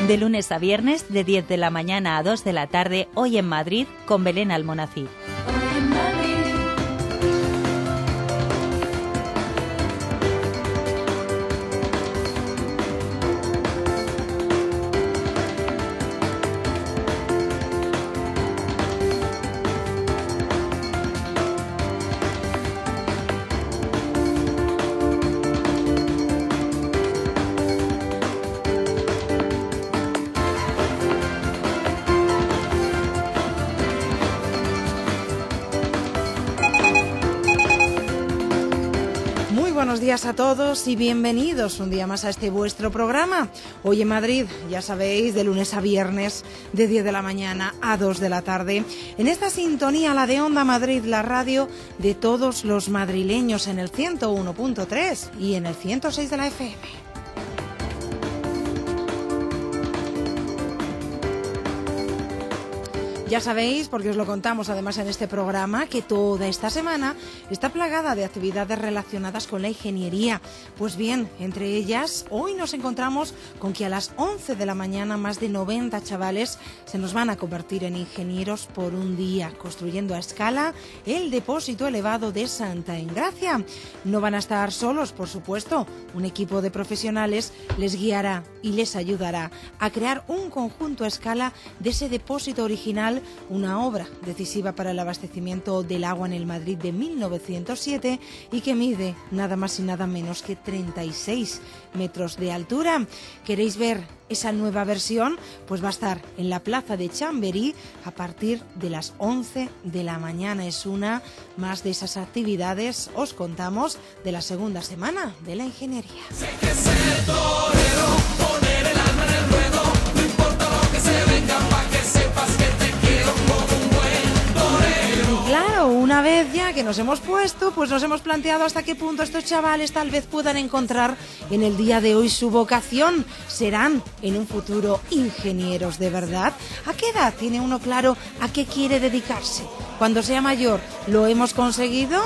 De lunes a viernes, de 10 de la mañana a 2 de la tarde, hoy en Madrid, con Belén Almonacid. Buenos días a todos y bienvenidos un día más a este vuestro programa. Hoy en Madrid, ya sabéis, de lunes a viernes, de 10 de la mañana a 2 de la tarde. En esta sintonía, la de Onda Madrid, la radio de todos los madrileños, en el 101.3 y en el 106 de la FM. Ya sabéis, porque os lo contamos además en este programa, que toda esta semana está plagada de actividades relacionadas con la ingeniería. Pues bien, entre ellas, hoy nos encontramos con que a las 11 de la mañana más de 90 chavales se nos van a convertir en ingenieros por un día, construyendo a escala el depósito elevado de Santa Engracia. No van a estar solos, por supuesto. Un equipo de profesionales les guiará y les ayudará a crear un conjunto a escala de ese depósito original, una obra decisiva para el abastecimiento del agua en el Madrid de 1907 y que mide nada más y nada menos que 36 metros de altura. ¿Queréis ver esa nueva versión? Pues va a estar en la plaza de Chamberí a partir de las 11 de la mañana. Es una más de esas actividades, os contamos, de la segunda semana de la ingeniería. Sé que ser torero, poner el alma en el ruedo, no importa lo que se venga, pa' que sepas que te quiero como un buen torero. Claro, una vez ya que nos hemos puesto, pues nos hemos planteado hasta qué punto estos chavales tal vez puedan encontrar en el día de hoy su vocación. ¿Serán en un futuro ingenieros de verdad? ¿A qué edad tiene uno claro a qué quiere dedicarse? Cuando sea mayor, ¿lo hemos conseguido?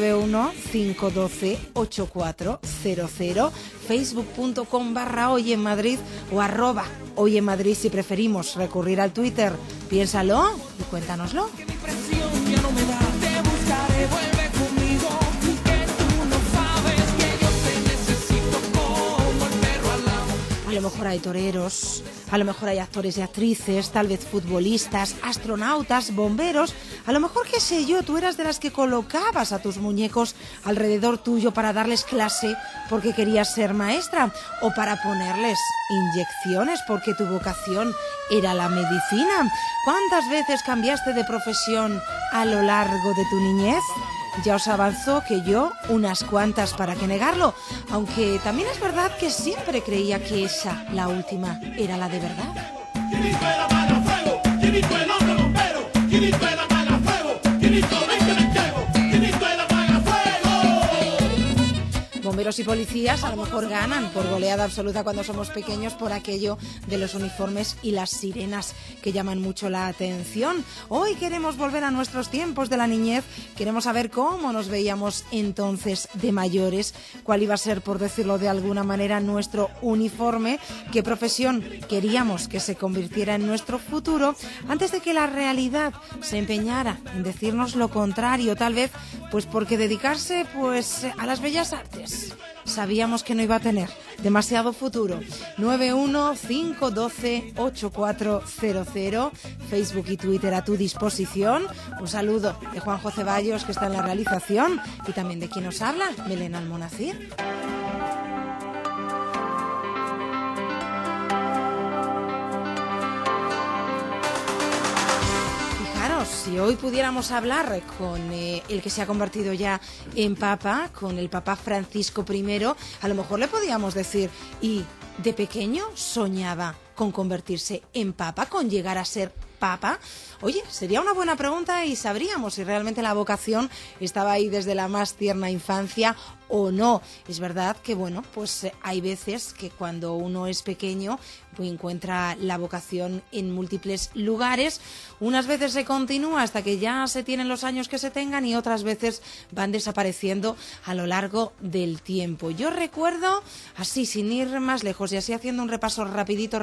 915128400, facebook.com/Hoy en Madrid o @Hoy en Madrid si preferimos recurrir al Twitter. Piénsalo y cuéntanoslo. Que mi presión ya no me da, te buscaré, vuelve conmigo, que tú no sabes que yo te necesito como el perro al lado. A lo mejor hay toreros, a lo mejor hay actores y actrices, tal vez futbolistas, astronautas, bomberos. A lo mejor, qué sé yo, tú eras de las que colocabas a tus muñecos alrededor tuyo para darles clase porque querías ser maestra, o para ponerles inyecciones porque tu vocación era la medicina. ¿Cuántas veces cambiaste de profesión a lo largo de tu niñez? Ya os avanzó que yo unas cuantas, para qué negarlo, aunque también es verdad que siempre creía que esa, la última, era la de verdad. Quinito era para fuego, Quinito el hombre bombero, Quinito era para fuego, Quinito ven que me llevo, Quinito era para fuego. Bomberos y policías a lo mejor ganan por goleada absoluta cuando somos pequeños por aquello de los uniformes y las sirenas que llaman mucho la atención. Hoy queremos volver a nuestros tiempos de la niñez, queremos saber cómo nos veíamos entonces de mayores, cuál iba a ser, por decirlo de alguna manera, nuestro uniforme, qué profesión queríamos que se convirtiera en nuestro futuro, antes de que la realidad se empeñara en decirnos lo contrario, tal vez pues porque dedicarse pues a las bellas artes sabíamos que no iba a tener demasiado futuro. 915128400, Facebook y Twitter a tu disposición. Un saludo de Juanjo Ceballos, que está en la realización, y también de quien nos habla, Belén Almonacid. Si hoy pudiéramos hablar con el que se ha convertido ya en papa, con el Papa Francisco I, a lo mejor le podíamos decir, y de pequeño soñaba con convertirse en papa, con llegar a ser papa. Oye, sería una buena pregunta y sabríamos si realmente la vocación estaba ahí desde la más tierna infancia o no. Es verdad que, bueno, pues hay veces que cuando uno es pequeño pues encuentra la vocación en múltiples lugares. Unas veces se continúa hasta que ya se tienen los años que se tengan y otras veces van desapareciendo a lo largo del tiempo. Yo recuerdo, así sin ir más lejos y así haciendo un repaso rapidito,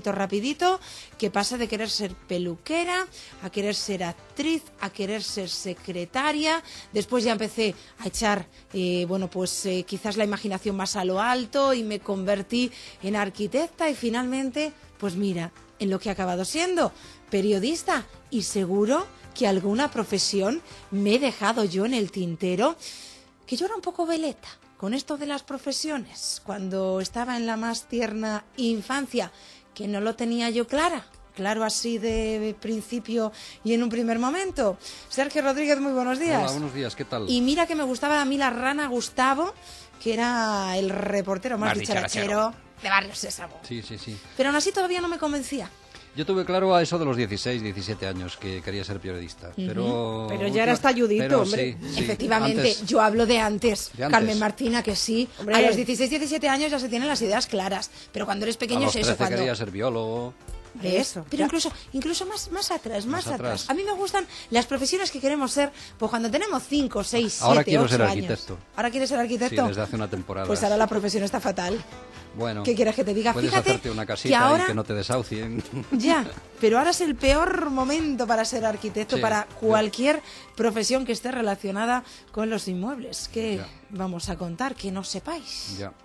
que pasa de querer ser peluquera a querer ser actriz, a querer ser secretaria. Después ya empecé a echar, quizás la imaginación más a lo alto y me convertí en arquitecta y finalmente, pues mira, en lo que he acabado siendo, periodista, y seguro que alguna profesión me he dejado yo en el tintero, que yo era un poco veleta con esto de las profesiones, cuando estaba en la más tierna infancia, que no lo tenía yo claro así de principio y en un primer momento. Sergio Rodríguez, muy buenos días. Hola, buenos días, ¿qué tal? Y mira que me gustaba a mí la rana Gustavo, que era el reportero más dicharachero de Barrio Sésamo. Sí. Pero aún así todavía no me convencía. Yo tuve claro a eso de los 16, 17 años que quería ser periodista, pero ya era talludito, hombre. Sí, Efectivamente, antes. yo hablo de antes. De antes. Carmen Martina, que sí. Hombre. A los 16, 17 años ya se tienen las ideas claras, pero cuando eres A pequeño los es 13 eso, cuando... quería ser biólogo. ¿Ves? Eso. Pero Ya. incluso más atrás. Más atrás. A mí me gustan las profesiones que queremos ser, pues cuando tenemos 5, 6, 7, Ahora quiero 8 ser años. arquitecto. ¿Ahora quieres ser Sí, arquitecto? desde hace una temporada. Pues ahora la profesión está fatal. Bueno, ¿Qué quieres que te diga? puedes Fíjate hacerte una que casita ahora... y que no te desahucien. Ya, pero ahora es el peor momento para ser arquitecto, Sí, para ya. cualquier profesión que esté relacionada con los inmuebles. ¿Qué Ya. vamos a contar que no sepáis? Ya.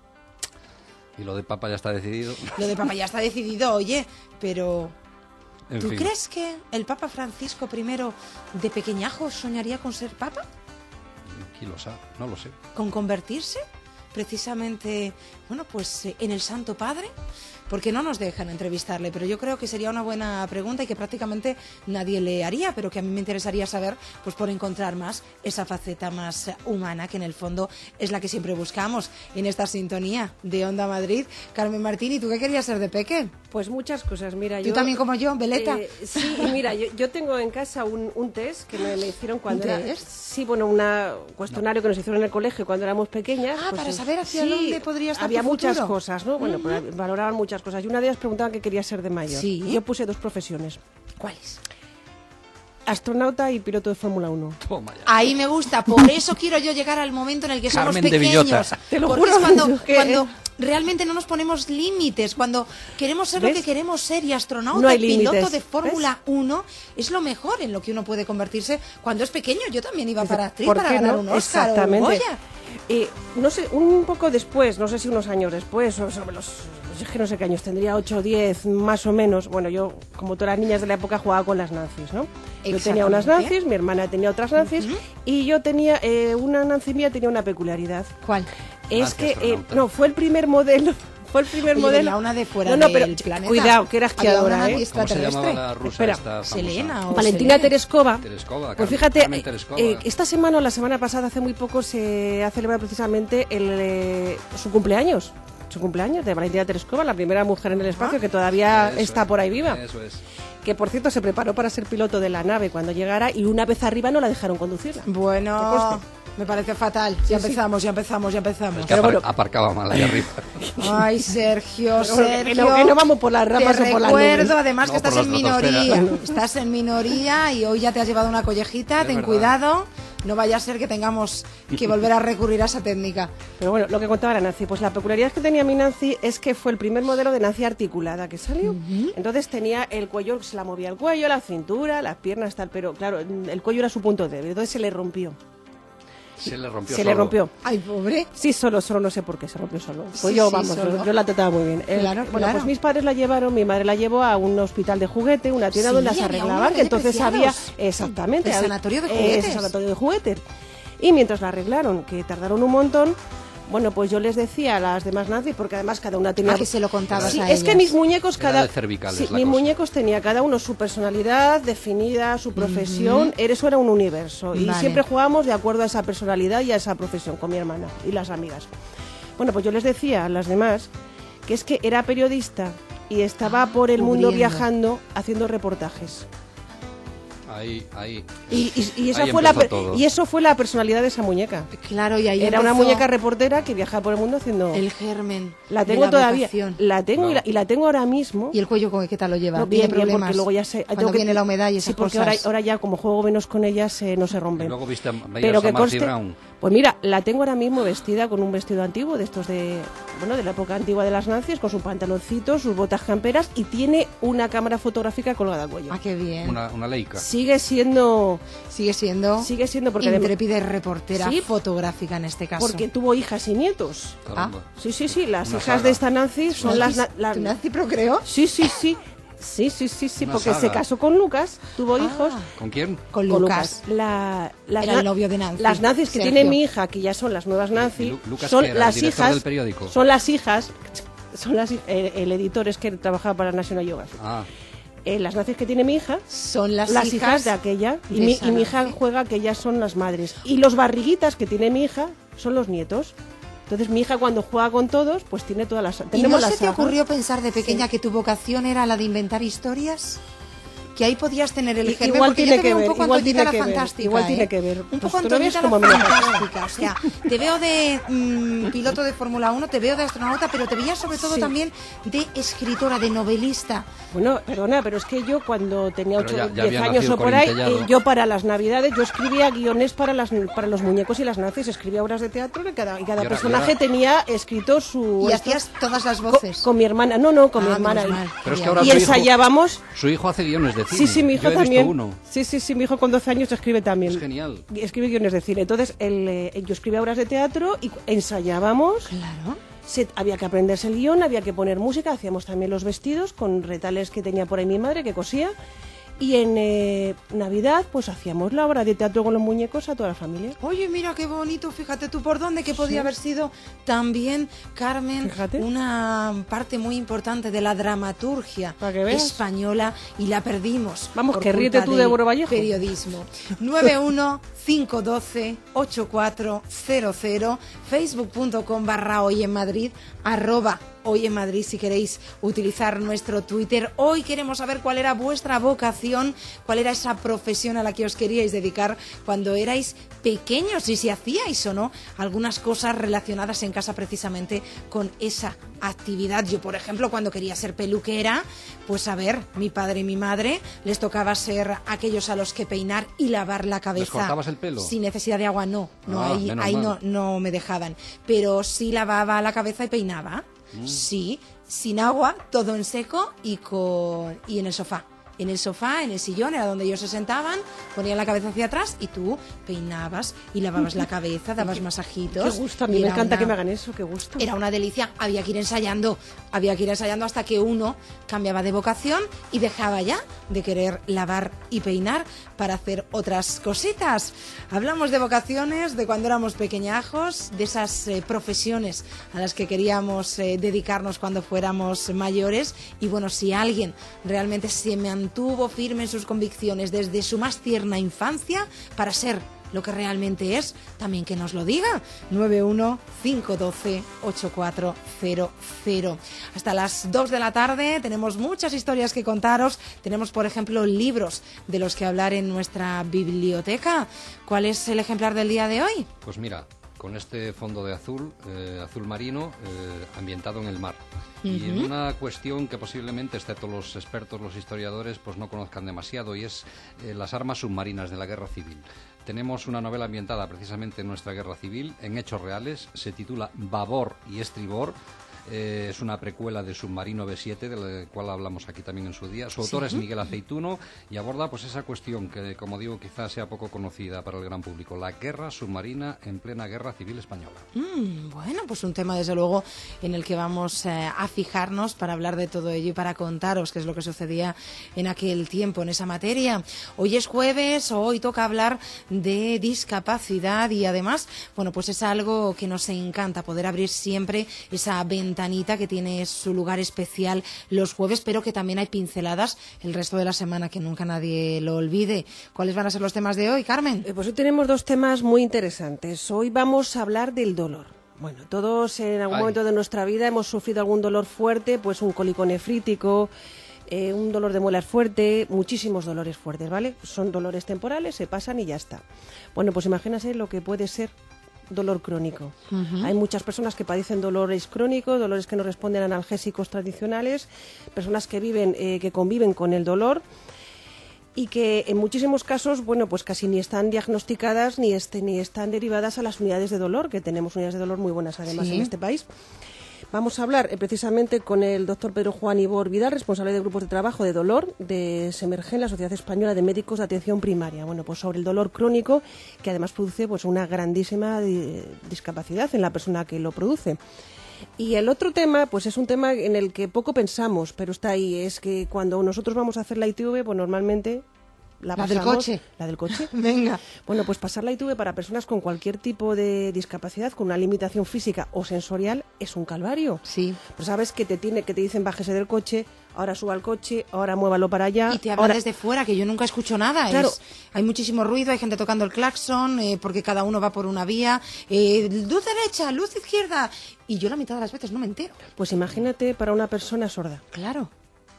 Y lo de papa ya está decidido. Lo de Papa ya está decidido, oye, pero... En ¿Tú fin. crees que el Papa Francisco I de pequeñajo soñaría con ser papa? ¿Quién lo sabe? No lo sé. ¿Con convertirse? Precisamente, en el Santo Padre, porque no nos dejan entrevistarle, pero yo creo que sería una buena pregunta y que prácticamente nadie le haría, pero que a mí me interesaría saber, pues por encontrar más esa faceta más humana, que en el fondo es la que siempre buscamos en esta sintonía de Onda Madrid. Carmen Martín, ¿y tú qué querías ser de peque? Pues muchas cosas, mira. ¿Tú también como yo, Veleta? Sí, y mira, yo tengo en casa un test que me hicieron cuando ¿Un era... test? Sí, un cuestionario que nos hicieron en el colegio cuando éramos pequeñas. Ah, para saber hacia dónde podría estar había tu muchas futuro. cosas, ¿no? Bueno, pues valoraban muchas cosas. Y una de ellas preguntaban qué quería ser de mayor. Sí. Y yo puse 2 profesiones. ¿Cuáles? Astronauta y piloto de Fórmula 1. Toma ya. Ahí me gusta, por eso quiero yo llegar al momento en el que somos Carmen de pequeños. Villota. Te lo Porque juro, es cuando, que- cuando realmente no nos ponemos límites, cuando queremos ser lo ¿Ves? que queremos ser y astronauta, No hay piloto límites, de Fórmula 1 es lo mejor en lo que uno puede convertirse cuando es pequeño. Yo también iba para actriz, ¿Por para qué ganar no? un Oscar o un Exactamente. Goya. No sé, un poco después, no sé si unos años después, o sobre los... Es que no sé qué años, tendría 8 o 10, más o menos. Bueno, yo, como todas las niñas de la época, jugaba con las Nancy's, ¿no? Yo tenía unas Exactamente. Nancy's, mi hermana tenía otras Nancy's, y yo tenía, una Nancy mía tenía una peculiaridad. ¿Cuál? Es Nancy que, astronauta. no, fue el primer modelo. Fue el primer Oye, modelo. venía una de fuera no, del pero planeta. cuidado, que era Había esquiadora, una ¿eh? ¿Cómo se extraterrestre. llamaba la rusa Espera, esta famosa? Selena o Valentina Selene. Tereskova. Tereskova, Pues Carmen- fíjate, Carmen Tereskova. esta semana o la semana pasada, hace muy poco, se ha celebrado precisamente su cumpleaños. Su cumpleaños de Valentina Tereskova, la primera mujer en el espacio que todavía Eso está es, por ahí viva. Eso es. Que por cierto se preparó para ser piloto de la nave cuando llegara y una vez arriba no la dejaron conducirla. Bueno, me parece fatal. Ya empezamos. Es que Pero bueno. aparcaba mal ahí arriba. Ay, Sergio, Pero bueno, Sergio. que no vamos por las ramas te o por las recuerdo, nubes. además, No, que estás por en la estratosfera. minoría. Estás en minoría y hoy ya te has llevado una collejita. Es Ten verdad. cuidado. No vaya a ser que tengamos que volver a recurrir a esa técnica. Pero bueno, lo que contaba la Nancy, pues la peculiaridad que tenía mi Nancy es que fue el primer modelo de Nancy articulada que salió. Entonces tenía el cuello, se la movía el cuello, la cintura, las piernas, tal, pero claro, el cuello era su punto débil, entonces se le rompió. Se le rompió Se solo. le rompió. Ay, pobre. Sí, solo no sé por qué se rompió solo. Pues Sí, yo, sí, vamos, solo. yo la trataba muy bien. Claro, Bueno, claro. pues mis padres la llevaron, mi madre la llevó a un hospital de juguete, una tienda Sí, donde las había uno arreglaban, de que entonces había, preciados. exactamente. El había- sanatorio de juguetes. El sanatorio de juguetes. Y mientras la arreglaron, que tardaron un montón, bueno, pues yo les decía a las demás Nancy, porque además cada una tenía... Ah, que se lo contabas Sí, a es que ellas. mis muñecos Era cada... de cervicales sí, la mis cosa. muñecos tenía cada uno su personalidad definida, su profesión, eso era un universo. Y Vale. siempre jugábamos de acuerdo a esa personalidad y a esa profesión con mi hermana y las amigas. Bueno, pues yo les decía a las demás que es que era periodista y estaba por el mundo cubriendo. viajando haciendo reportajes. Ahí. Y esa Ahí fue empezó todo. y eso fue la personalidad de esa muñeca. Claro, y ahí Era una empezó muñeca reportera que viajaba por el mundo haciendo... el germen. La de tengo la todavía. vocación. La tengo No. y la tengo ahora mismo. ¿Y el cuello qué tal lo lleva? No, ¿Tiene bien, problemas? porque luego ya se... Cuando tengo que- viene la humedad y esas Sí, porque cosas. ahora ya como juego menos con ellas no se Y rompen. luego veías Pero a que Marcy conste, Brown. pues mira, la tengo ahora mismo vestida con un vestido antiguo de estos de la época antigua de las Nancy's, con su pantaloncito, sus botas camperas y tiene una cámara fotográfica colgada al cuello. Ah, qué bien. Una Leica. Sigue siendo Sigue siendo porque intrépida reportera Sí. fotográfica en este caso. porque tuvo hijas y nietos. Caramba. Sí, las Una hijas saga. de esta Nancy son las ¿Tu Nancy procreó? Sí, Una porque se saga. casó con Lucas, tuvo hijos. ¿Con quién? Con Con Lucas. La Era el novio de Nancy. Las Nancy's que Sergio. tiene mi hija, que ya son las nuevas Nancy, ¿Y Lucas son qué era, las el director hijas del periódico? Son las hijas, el editor es que trabajaba para National Geographic. Ah, Las Nancy's que tiene mi hija, Son las hijas de aquella, y de mi esa hija Nancy. juega que ellas son las madres. Y los barriguitas que tiene mi hija son los nietos. Entonces mi hija cuando juega con todos, pues tiene todas las... ¿Y no tenemos se las te sagas. ocurrió pensar de pequeña que tu vocación era la de inventar historias? Que ahí podías tener el germen, Igual porque tiene yo te que veo un ver, poco igual Antonita tiene la que ver, Fantástica. igual ¿eh? tiene que ver. Un Pues poco tú lo ves Antonita la como me lo Fantástica. O sea, te veo de piloto de Fórmula 1, te veo de astronauta, pero te veía sobre todo Sí. también de escritora, de novelista. Bueno, perdona, pero es que yo cuando tenía Pero 8 ya 10 había años nacido o por ahí, Corintellado. yo para las navidades, yo escribía guiones para los muñecos y las nazis, escribía obras de teatro y cada ahora- personaje y ahora- tenía escrito su... Y esto- hacías todas las co- voces. con mi hermana, con mi Ah, hermana. menos mal. pero es que Ya. ahora Y su hijo- ensayábamos... Su hijo hace guiones de cine. Sí, mi hijo Yo he visto también. uno. Sí, mi hijo con 12 años escribe también. Es genial. Escribe guiones de cine. Entonces, yo escribía obras de teatro y ensayábamos. Claro. Había que aprenderse el guión, había que poner música, hacíamos también los vestidos con retales que tenía por ahí mi madre, que cosía. Y en Navidad, pues hacíamos la obra de teatro con los muñecos a toda la familia. Oye, mira qué bonito, fíjate tú por dónde, que podía haber sido también, Carmen, Fíjate. una parte muy importante de la dramaturgia Para que veas. española y la perdimos. Vamos, por que ríete culpa tú del de Boro Vallejo. Periodismo. 915128400, facebook.com/hoy en Madrid, @Hoy en Madrid si queréis utilizar nuestro Twitter. Hoy queremos saber cuál era vuestra vocación, cuál era esa profesión a la que os queríais dedicar cuando erais pequeños y si hacíais o no algunas cosas relacionadas en casa precisamente con esa actividad. Yo, por ejemplo, cuando quería ser peluquera, pues a ver, mi padre y mi madre les tocaba ser aquellos a los que peinar y lavar la cabeza. cortabas el pelo? Sin necesidad de agua, no, Ah, ahí menos mal. no me dejaban. Pero sí lavaba la cabeza y peinaba. Sí, sin agua, todo en seco y en el sofá. En el sofá, en el sillón, era donde ellos se sentaban, ponían la cabeza hacia atrás y tú peinabas y lavabas la cabeza, dabas masajitos. Qué gusto, a mí Y me era encanta una- que me hagan eso, qué gusto. Era una delicia, había que ir ensayando hasta que uno cambiaba de vocación y dejaba ya de querer lavar y peinar para hacer otras cositas. Hablamos de vocaciones, de cuando éramos pequeñajos, de esas profesiones a las que queríamos dedicarnos cuando fuéramos mayores. Y bueno, si alguien realmente se mantuvo firme en sus convicciones desde su más tierna infancia para ser lo que realmente es, también que nos lo diga. 915128400. Hasta las 2 de la tarde tenemos muchas historias que contaros. Tenemos, por ejemplo, libros de los que hablar en nuestra biblioteca. ¿Cuál es el ejemplar del día de hoy? Pues mira, con este fondo de azul, azul marino, ambientado en el mar. Y en una cuestión que posiblemente, excepto los expertos, los historiadores, pues no conozcan demasiado, y es las armas submarinas de la guerra civil. Tenemos una novela ambientada precisamente en nuestra guerra civil, en hechos reales, se titula Babor y Estribor. Es una precuela de Submarino B7, del cual hablamos aquí también en su día. Su autor es Miguel Aceituno y aborda pues esa cuestión que, como digo, quizás sea poco conocida para el gran público, la guerra submarina en plena guerra civil española. Bueno, pues un tema desde luego en el que vamos a fijarnos para hablar de todo ello y para contaros qué es lo que sucedía en aquel tiempo en esa materia. Hoy es jueves, hoy toca hablar de discapacidad y además, bueno, pues es algo que nos encanta, poder abrir siempre esa ventanita que tiene su lugar especial los jueves, pero que también hay pinceladas el resto de la semana, que nunca nadie lo olvide. ¿Cuáles van a ser los temas de hoy, Carmen? Pues hoy tenemos dos temas muy interesantes. Hoy vamos a hablar del dolor. Bueno, todos en algún Ay. momento de nuestra vida hemos sufrido algún dolor fuerte, pues un cólico nefrítico, un dolor de muelas fuerte, muchísimos dolores fuertes, ¿vale? Son dolores temporales, se pasan y ya está. Bueno, pues imagínate lo que puede ser dolor crónico. Hay muchas personas que padecen dolores crónicos, dolores que no responden a analgésicos tradicionales, personas que que conviven con el dolor y que en muchísimos casos, bueno, pues casi ni están diagnosticadas ni están derivadas a las unidades de dolor, que tenemos unidades de dolor muy buenas además en este país. Vamos a hablar precisamente con el doctor Pedro Juan Ibor Vidal, responsable de grupos de trabajo de dolor de SEMERGEN, la Sociedad Española de Médicos de Atención Primaria. Bueno, pues sobre el dolor crónico, que además produce pues una grandísima discapacidad en la persona que lo produce. Y el otro tema, pues es un tema en el que poco pensamos, pero está ahí, es que cuando nosotros vamos a hacer la ITV, pues normalmente ¿La del coche? La del coche. Venga. Bueno, pues pasar la ITV para personas con cualquier tipo de discapacidad, con una limitación física o sensorial, es un calvario. Sí. Pues sabes que te dicen bájese del coche, ahora suba al coche, ahora muévalo para allá. Y te hablan desde fuera, que yo nunca escucho nada. Claro. Hay muchísimo ruido, hay gente tocando el claxon, porque cada uno va por una vía. Luz derecha, luz izquierda. Y yo la mitad de las veces no me entero. Pues imagínate para una persona sorda. Claro.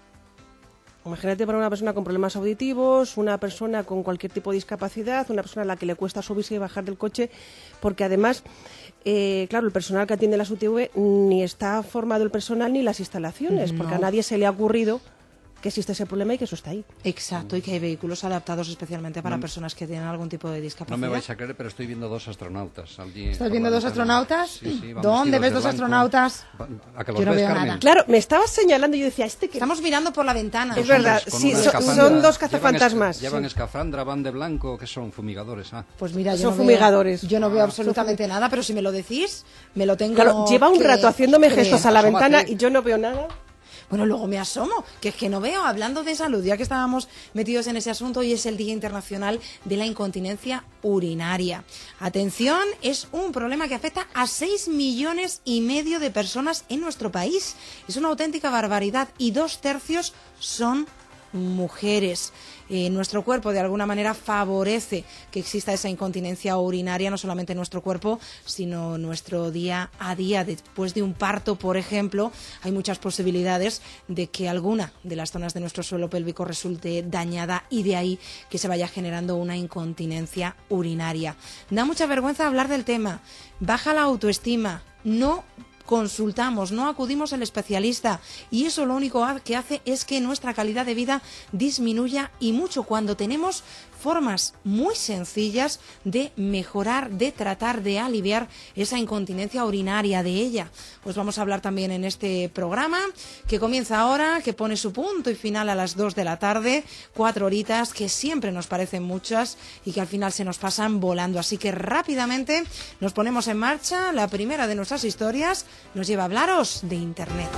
Imagínate para una persona con problemas auditivos, una persona con cualquier tipo de discapacidad, una persona a la que le cuesta subirse y bajar del coche, porque además, claro, el personal que atiende las UTV ni está formado el personal ni las instalaciones, porque a nadie se le ha ocurrido que existe ese problema y que eso está ahí. Exacto, y que hay vehículos adaptados especialmente para personas que tienen algún tipo de discapacidad. No me vais a creer, pero estoy viendo dos astronautas. ¿Estás viendo dos astronautas? Sí, van ¿Dónde vestidos ves de dos blanco. astronautas? ¿A que los Yo no ves, veo Carmen? nada. Claro, me estabas señalando y yo decía, que... Estamos mirando por la ventana. Es verdad, Con sí, una son escafandra. dos cazafantasmas. Llevan Sí. escafandra, van de blanco, que son fumigadores. Pues mira, yo Son no fumigadores. Veo, yo no veo absolutamente nada, pero si me lo decís, me lo tengo Claro, lleva un que rato haciéndome creer. gestos a la Asómate. ventana y yo no veo nada. Bueno, luego me asomo, que es que no veo. Hablando de salud, ya que estábamos metidos en ese asunto, hoy es el Día Internacional de la Incontinencia Urinaria. Atención, es un problema que afecta a 6,5 millones de personas en nuestro país. Es una auténtica barbaridad y 2/3 son mujeres. Nuestro cuerpo de alguna manera favorece que exista esa incontinencia urinaria, no solamente en nuestro cuerpo, sino nuestro día a día. Después de un parto, por ejemplo, hay muchas posibilidades de que alguna de las zonas de nuestro suelo pélvico resulte dañada y de ahí que se vaya generando una incontinencia urinaria. Da mucha vergüenza hablar del tema, baja la autoestima, no consultamos, no acudimos al especialista y eso lo único que hace es que nuestra calidad de vida disminuya y mucho cuando tenemos formas muy sencillas de mejorar, de tratar, de aliviar esa incontinencia urinaria de ella. Pues vamos a hablar también en este programa que comienza ahora, que pone su punto y final a las 2 de la tarde, 4 horitas que siempre nos parecen muchas y que al final se nos pasan volando. Así que rápidamente nos ponemos en marcha. La primera de nuestras historias nos lleva a hablaros de Internet.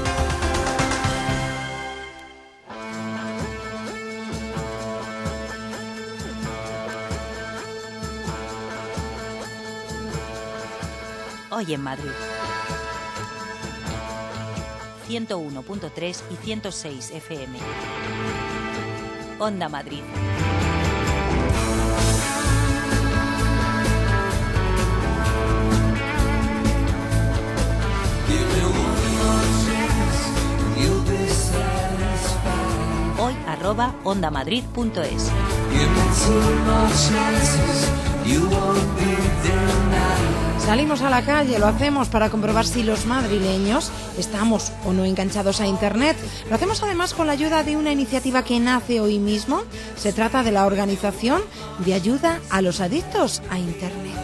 Hoy en Madrid. 101.3 y 106 FM. Onda Madrid. Hoy @ondamadrid.es. Salimos a la calle, lo hacemos para comprobar si los madrileños estamos o no enganchados a Internet. Lo hacemos además con la ayuda de una iniciativa que nace hoy mismo. Se trata de la Organización de Ayuda a los Adictos a Internet.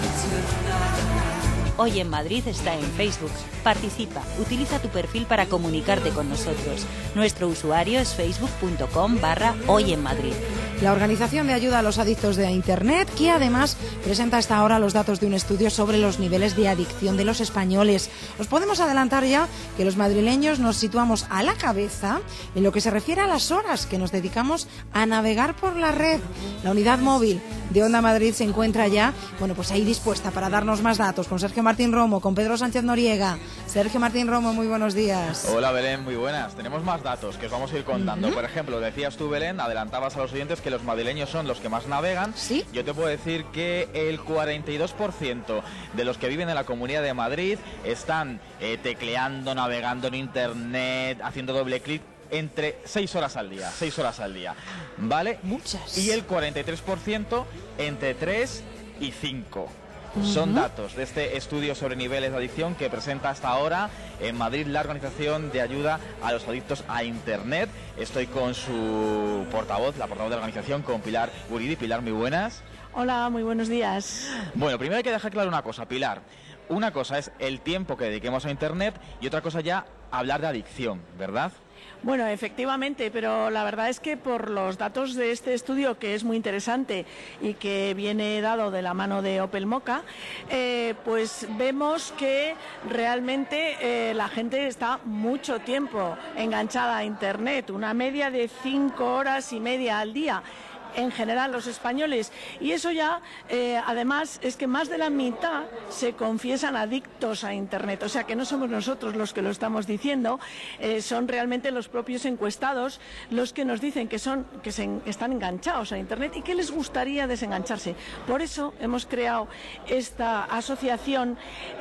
Hoy en Madrid está en Facebook. Participa, utiliza tu perfil para comunicarte con nosotros. Nuestro usuario es facebook.com/Hoy en Madrid. La Organización de Ayuda a los Adictos a Internet, que además presenta hasta ahora los datos de un estudio sobre los niveles de adicción de los españoles. Os podemos adelantar ya que los madrileños nos situamos a la cabeza en lo que se refiere a las horas que nos dedicamos a navegar por la red. La unidad móvil de Onda Madrid se encuentra ya, bueno, pues ahí dispuesta para darnos más datos con Sergio Martín Romo, con Pedro Sánchez Noriega. Sergio Martín Romo, muy buenos días. Hola Belén, muy buenas. Tenemos más datos que os vamos a ir contando. Por ejemplo, decías tú, Belén, adelantabas a los oyentes que los madrileños son los que más navegan. ¿Sí? Yo te puedo decir que el 42% de los que viven en la Comunidad de Madrid están tecleando, navegando en Internet, haciendo doble clic entre 6 horas al día, ¿vale? Muchas. Y el 43% entre 3 y 5. Son datos de este estudio sobre niveles de adicción que presenta hasta ahora en Madrid la Organización de Ayuda a los Adictos a Internet. Estoy con su portavoz, la portavoz de la organización, con Pilar Guridi. Pilar, muy buenas. Hola, muy buenos días. Bueno, primero hay que dejar claro una cosa, Pilar. Una cosa es el tiempo que dediquemos a Internet y otra cosa ya hablar de adicción, ¿verdad? Bueno, efectivamente, pero la verdad es que por los datos de este estudio, que es muy interesante y que viene dado de la mano de Opel Mocha, pues vemos que realmente la gente está mucho tiempo enganchada a Internet, una media de 5 horas y media al día. En general los españoles, y eso ya además es que más de la mitad se confiesan adictos a Internet, o sea que no somos nosotros los que lo estamos diciendo, son realmente los propios encuestados los que nos dicen que están enganchados a Internet y que les gustaría desengancharse. Por eso hemos creado esta asociación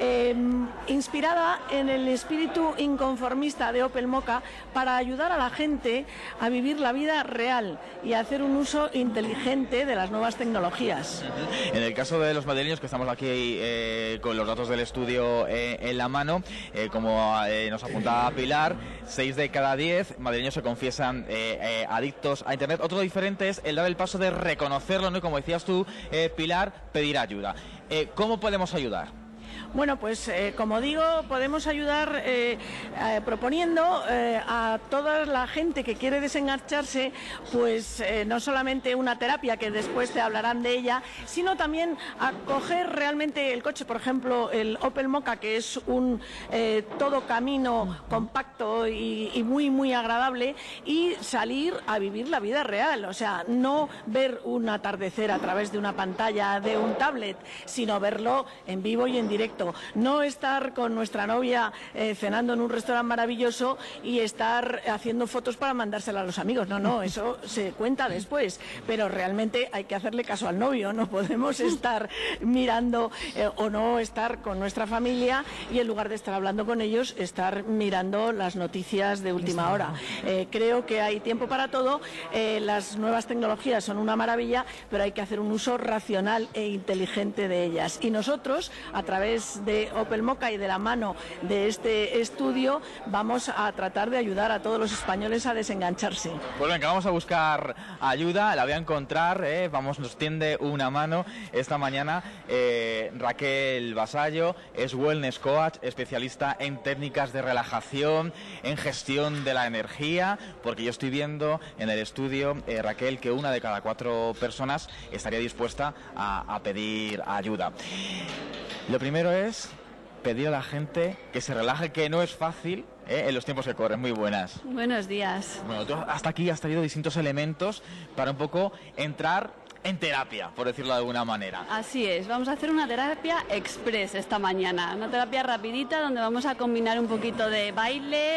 inspirada en el espíritu inconformista de Opel Mocha para ayudar a la gente a vivir la vida real y a hacer un uso inteligente de las nuevas tecnologías. En el caso de los madrileños, que estamos aquí con los datos del estudio en la mano, como nos apuntaba Pilar, 6 de cada 10 madrileños se confiesan adictos a Internet. Otro diferente es el dar el paso de reconocerlo, ¿no? Y como decías tú, Pilar, pedir ayuda. ¿Cómo podemos ayudar? Bueno, pues como digo, podemos ayudar proponiendo a toda la gente que quiere desengancharse, pues no solamente una terapia, que después te hablarán de ella, sino también a coger realmente el coche, por ejemplo, el Opel Mocha, que es un todo camino compacto y muy, muy agradable, y salir a vivir la vida real. O sea, no ver un atardecer a través de una pantalla de un tablet, sino verlo en vivo y en directo. No estar con nuestra novia cenando en un restaurante maravilloso y estar haciendo fotos para mandársela a los amigos. No, eso se cuenta después. Pero realmente hay que hacerle caso al novio. No podemos estar mirando o no estar con nuestra familia y en lugar de estar hablando con ellos, estar mirando las noticias de última hora. Creo que hay tiempo para todo. Las nuevas tecnologías son una maravilla, pero hay que hacer un uso racional e inteligente de ellas. Y nosotros, a través de Opel Mocha y de la mano de este estudio, vamos a tratar de ayudar a todos los españoles a desengancharse. Pues venga, vamos a buscar ayuda, la voy a encontrar, nos tiende una mano esta mañana Raquel Vasallo, es wellness coach, especialista en técnicas de relajación, en gestión de la energía, porque yo estoy viendo en el estudio, Raquel, que 1 de cada 4 personas estaría dispuesta a pedir ayuda. Lo primero es pedir a la gente que se relaje, que no es fácil en los tiempos que corren. Muy buenas. Buenos días. Bueno, tú hasta aquí has traído distintos elementos para un poco entrar en terapia, por decirlo de alguna manera. Así es, vamos a hacer una terapia express esta mañana, una terapia rapidita donde vamos a combinar un poquito de baile,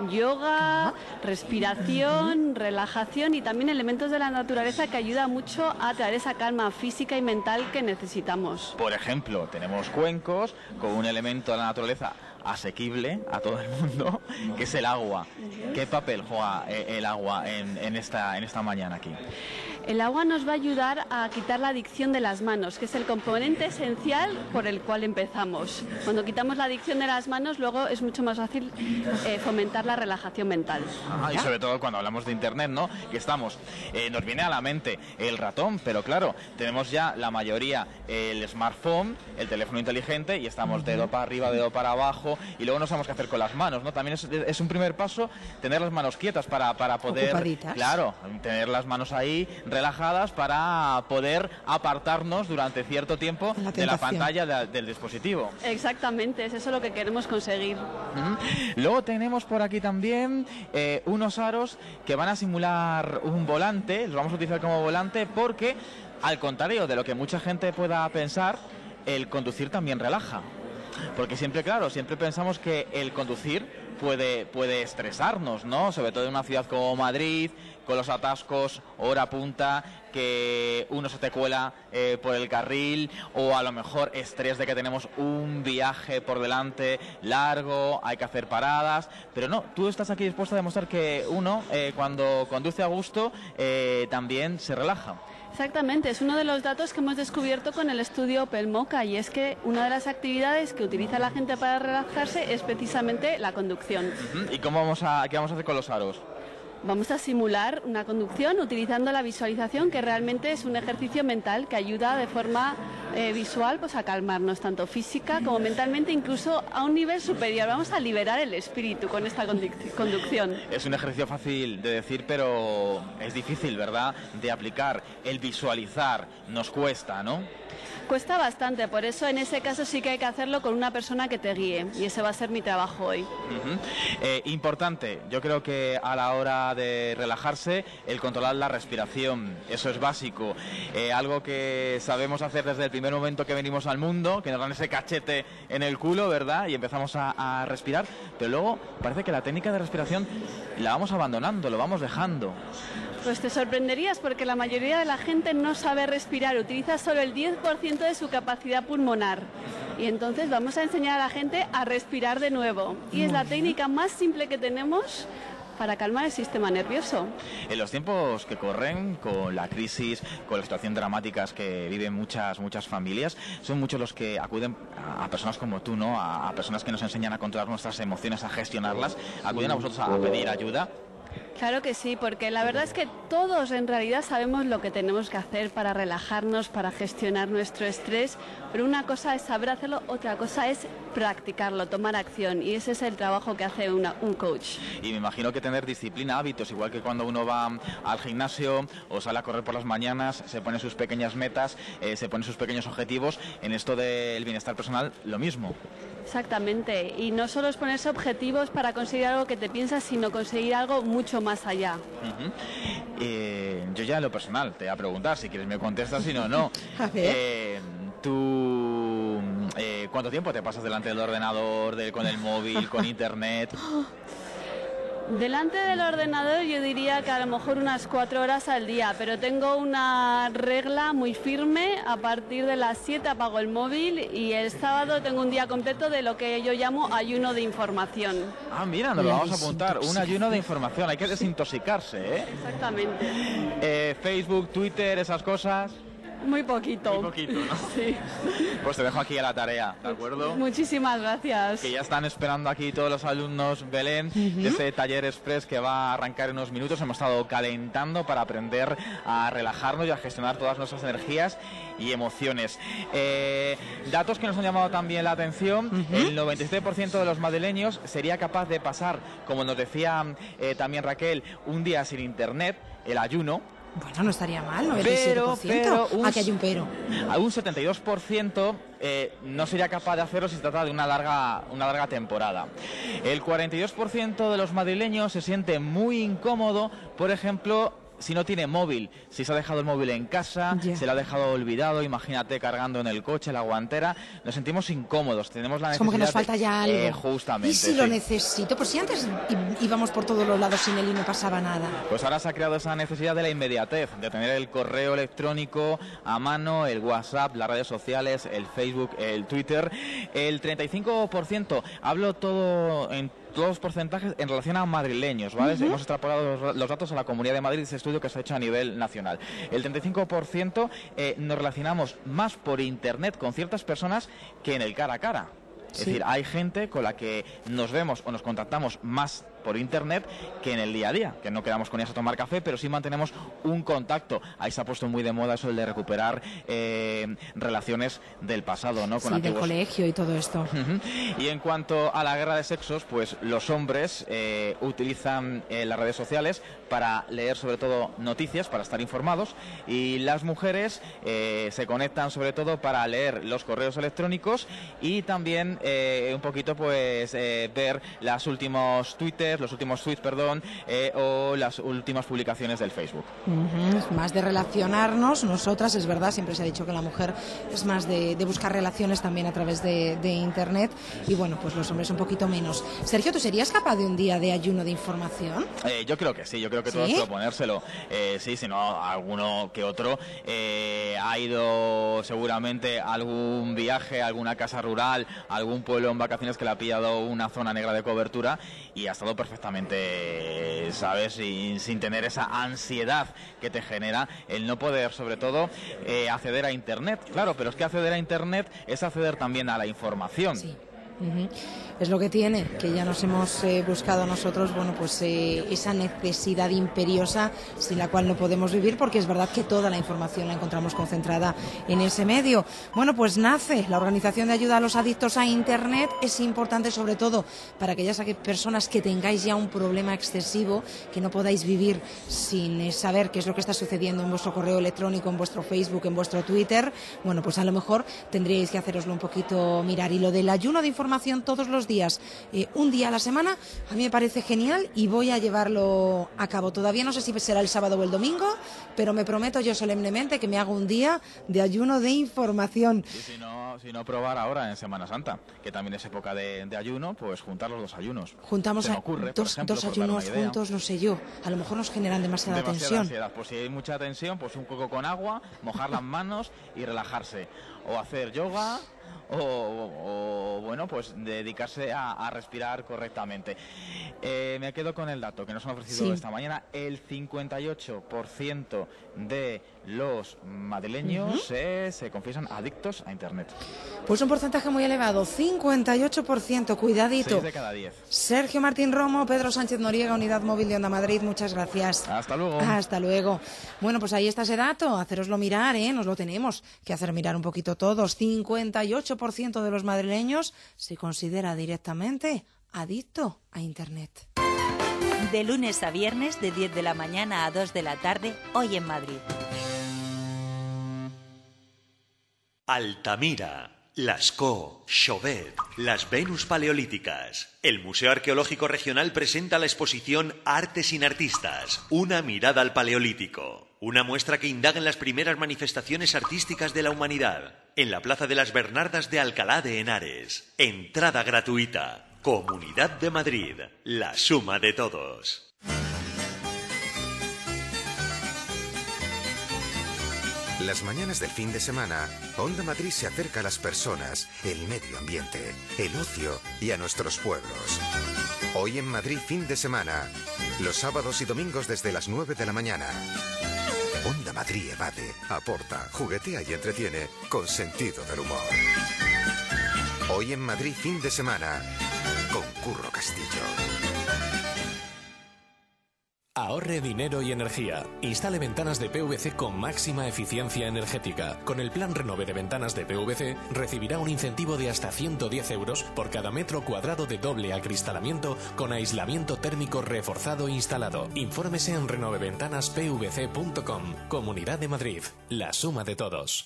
yoga, respiración, relajación y también elementos de la naturaleza que ayuda mucho a traer esa calma física y mental que necesitamos. Por ejemplo, tenemos cuencos con un elemento de la naturaleza asequible a todo el mundo, que es el agua. ¿Qué papel juega el agua en esta mañana aquí? El agua nos va a ayudar a quitar la adicción de las manos, que es el componente esencial por el cual empezamos. Cuando quitamos la adicción de las manos, luego es mucho más fácil fomentar la relajación mental. Y sobre todo cuando hablamos de Internet, ¿no? Que estamos, nos viene a la mente el ratón, pero claro, tenemos ya la mayoría el smartphone, el teléfono inteligente, y estamos dedo para arriba, dedo para abajo, y luego no sabemos qué hacer con las manos, ¿no? También es un primer paso tener las manos quietas para poder, ocupaditas. Claro, tener las manos ahí relajadas para poder apartarnos durante cierto tiempo de la pantalla del dispositivo. Exactamente, es eso lo que queremos conseguir. Luego tenemos por aquí también unos aros que van a simular un volante, los vamos a utilizar como volante porque, al contrario de lo que mucha gente pueda pensar, el conducir también relaja. Porque siempre, claro, siempre pensamos que el conducir puede estresarnos, ¿no? Sobre todo en una ciudad como Madrid, con los atascos, hora punta, que uno se te cuela por el carril, o a lo mejor estrés de que tenemos un viaje por delante largo, hay que hacer paradas, pero no, tú estás aquí dispuesto a demostrar que uno, cuando conduce a gusto, también se relaja. Exactamente, es uno de los datos que hemos descubierto con el estudio Pelmoca, y es que una de las actividades que utiliza la gente para relajarse es precisamente la conducción. ¿Y qué vamos a hacer con los aros? Vamos a simular una conducción utilizando la visualización, que realmente es un ejercicio mental que ayuda de forma visual pues a calmarnos, tanto física como mentalmente, incluso a un nivel superior. Vamos a liberar el espíritu con esta conducción. Es un ejercicio fácil de decir, pero es difícil, ¿verdad?, de aplicar. El visualizar nos cuesta, ¿no? Cuesta bastante, por eso en ese caso sí que hay que hacerlo con una persona que te guíe, y ese va a ser mi trabajo hoy. Importante, yo creo que a la hora de relajarse, el controlar la respiración, eso es básico, algo que sabemos hacer desde el primer momento que venimos al mundo, que nos dan ese cachete en el culo, ¿verdad?, y empezamos a respirar, pero luego parece que la técnica de respiración la vamos abandonando, lo vamos dejando. Pues te sorprenderías, porque la mayoría de la gente no sabe respirar, utiliza solo el 10% de su capacidad pulmonar. Y entonces vamos a enseñar a la gente a respirar de nuevo. Y es la técnica más simple que tenemos para calmar el sistema nervioso. En los tiempos que corren, con la crisis, con las situaciones dramáticas que viven muchas familias, son muchos los que acuden a personas como tú, ¿no? A personas que nos enseñan a controlar nuestras emociones, a gestionarlas, acuden a vosotros a pedir ayuda. Claro que sí, porque la verdad es que todos en realidad sabemos lo que tenemos que hacer para relajarnos, para gestionar nuestro estrés, pero una cosa es saber hacerlo, otra cosa es practicarlo, tomar acción, y ese es el trabajo que hace un coach. Y me imagino que tener disciplina, hábitos, igual que cuando uno va al gimnasio o sale a correr por las mañanas, se pone sus pequeñas metas, se pone sus pequeños objetivos. En esto del bienestar personal, lo mismo. Exactamente, y no solo es ponerse objetivos para conseguir algo que te piensas, sino conseguir algo mucho más allá. Yo ya en lo personal te voy a preguntar, si quieres me contestas, si no, no. A ver. Tú, ¿cuánto tiempo te pasas delante del ordenador, con el móvil, con internet? Delante del ordenador yo diría que a lo mejor unas 4 horas al día, pero tengo una regla muy firme: a partir de las 7 apago el móvil, y el sábado tengo un día completo de lo que yo llamo ayuno de información. Ah, mira, nos lo vamos a apuntar, un ayuno de información, hay que desintoxicarse, ¿eh? Exactamente. Facebook, Twitter, esas cosas. Muy poquito. Muy poquito, ¿no? Sí. Pues te dejo aquí a la tarea, ¿de acuerdo? Muchísimas gracias. Que ya están esperando aquí todos los alumnos, Belén, de este taller express que va a arrancar en unos minutos. Hemos estado calentando para aprender a relajarnos y a gestionar todas nuestras energías y emociones. Datos que nos han llamado también la atención: el 97% de los madrileños sería capaz de pasar, como nos decía también Raquel, un día sin internet, el ayuno. Bueno, no estaría mal, 97%. Pero Aquí hay un pero. A un 72% no sería capaz de hacerlo si se trata de una larga temporada. El 42% de los madrileños se siente muy incómodo, por ejemplo, si no tiene móvil, si se ha dejado el móvil en casa, se lo ha dejado olvidado, imagínate cargando en el coche, la guantera, nos sentimos incómodos, tenemos la necesidad. Como que nos falta ya algo. Justamente. ¿Y si lo necesito? Pues si antes íbamos por todos los lados sin él y no pasaba nada. Pues ahora se ha creado esa necesidad de la inmediatez, de tener el correo electrónico a mano, el WhatsApp, las redes sociales, el Facebook, el Twitter. El 35%, hablo todo en todos los porcentajes en relación a madrileños, ¿vale? Hemos extrapolado los datos a la Comunidad de Madrid, ese estudio que se ha hecho a nivel nacional. El 35% nos relacionamos más por internet con ciertas personas que en el cara a cara. Es decir, hay gente con la que nos vemos o nos contactamos más por internet que en el día a día, que no quedamos con ellas a tomar café, pero sí mantenemos un contacto. Ahí se ha puesto muy de moda eso, el de recuperar relaciones del pasado, ¿no? Con del colegio y todo esto. Y en cuanto a la guerra de sexos, pues los hombres utilizan las redes sociales para leer sobre todo noticias, para estar informados, y las mujeres se conectan sobre todo para leer los correos electrónicos y también un poquito pues ver los últimos tweets, o las últimas publicaciones del Facebook. Más de relacionarnos, nosotras, es verdad, siempre se ha dicho que la mujer es más de buscar relaciones también a través de Internet, y bueno, pues los hombres un poquito menos. Sergio, ¿tú serías capaz de un día de ayuno de información? Yo creo que sí, yo creo que todos proponérselo. Sí, si no, alguno que otro ha ido seguramente a algún viaje, a alguna casa rural, a algún pueblo en vacaciones que le ha pillado una zona negra de cobertura y ha estado perfectamente, ¿sabes? Sin tener esa ansiedad que te genera el no poder, sobre todo, acceder a Internet. Claro, pero es que acceder a Internet es acceder también a la información. Sí. Es lo que tiene, que ya nos hemos buscado nosotros, bueno, pues esa necesidad imperiosa sin la cual no podemos vivir, porque es verdad que toda la información la encontramos concentrada en ese medio. Bueno, pues nace la Organización de Ayuda a los Adictos a Internet. Es importante, sobre todo, para aquellas personas que tengáis ya un problema excesivo, que no podáis vivir sin saber qué es lo que está sucediendo en vuestro correo electrónico, en vuestro Facebook, en vuestro Twitter. Bueno, pues a lo mejor tendríais que haceroslo un poquito mirar. Y lo del ayuno de información todos los días, un día a la semana, a mí me parece genial y voy a llevarlo a cabo. Todavía no sé si será el sábado o el domingo, pero me prometo yo solemnemente que me hago un día de ayuno de información. Y si no probar ahora en Semana Santa, que también es época de ayuno, pues juntar los dos ayunos. Juntamos dos ayunos juntos, no sé yo, a lo mejor nos generan demasiada tensión. Ansiedad. Pues si hay mucha tensión, pues un poco con agua, mojar las manos y relajarse. O hacer yoga, o bueno, pues dedicarse a respirar correctamente. Me quedo con el dato que nos han ofrecido esta mañana. El 58% de los madrileños se confiesan adictos a Internet. Pues un porcentaje muy elevado, 58%, cuidadito. 6 de cada 10. Sergio Martín Romo, Pedro Sánchez Noriega, Unidad Móvil de Onda Madrid, muchas gracias. Hasta luego. Hasta luego. Bueno, pues ahí está ese dato, haceroslo mirar, nos lo tenemos que hacer mirar un poquito todos. 58% de los madrileños se considera directamente adicto a Internet. De lunes a viernes, de 10 de la mañana a 2 de la tarde, hoy en Madrid. Altamira, Lascaux, Chauvet, las Venus paleolíticas. El Museo Arqueológico Regional presenta la exposición Arte sin artistas, una mirada al Paleolítico. Una muestra que indaga en las primeras manifestaciones artísticas de la humanidad. En la Plaza de las Bernardas de Alcalá de Henares. Entrada gratuita. Comunidad de Madrid. La suma de todos. Las mañanas del fin de semana, Onda Madrid se acerca a las personas, el medio ambiente, el ocio y a nuestros pueblos. Hoy en Madrid fin de semana, los sábados y domingos desde las 9 de la mañana. Onda Madrid evade, aporta, juguetea y entretiene con sentido del humor. Hoy en Madrid fin de semana, con Curro Castillo. Ahorre dinero y energía. Instale ventanas de PVC con máxima eficiencia energética. Con el plan Renove de ventanas de PVC recibirá un incentivo de hasta 110 euros por cada metro cuadrado de doble acristalamiento con aislamiento térmico reforzado instalado. Infórmese en renoveventanaspvc.com. Comunidad de Madrid. La suma de todos.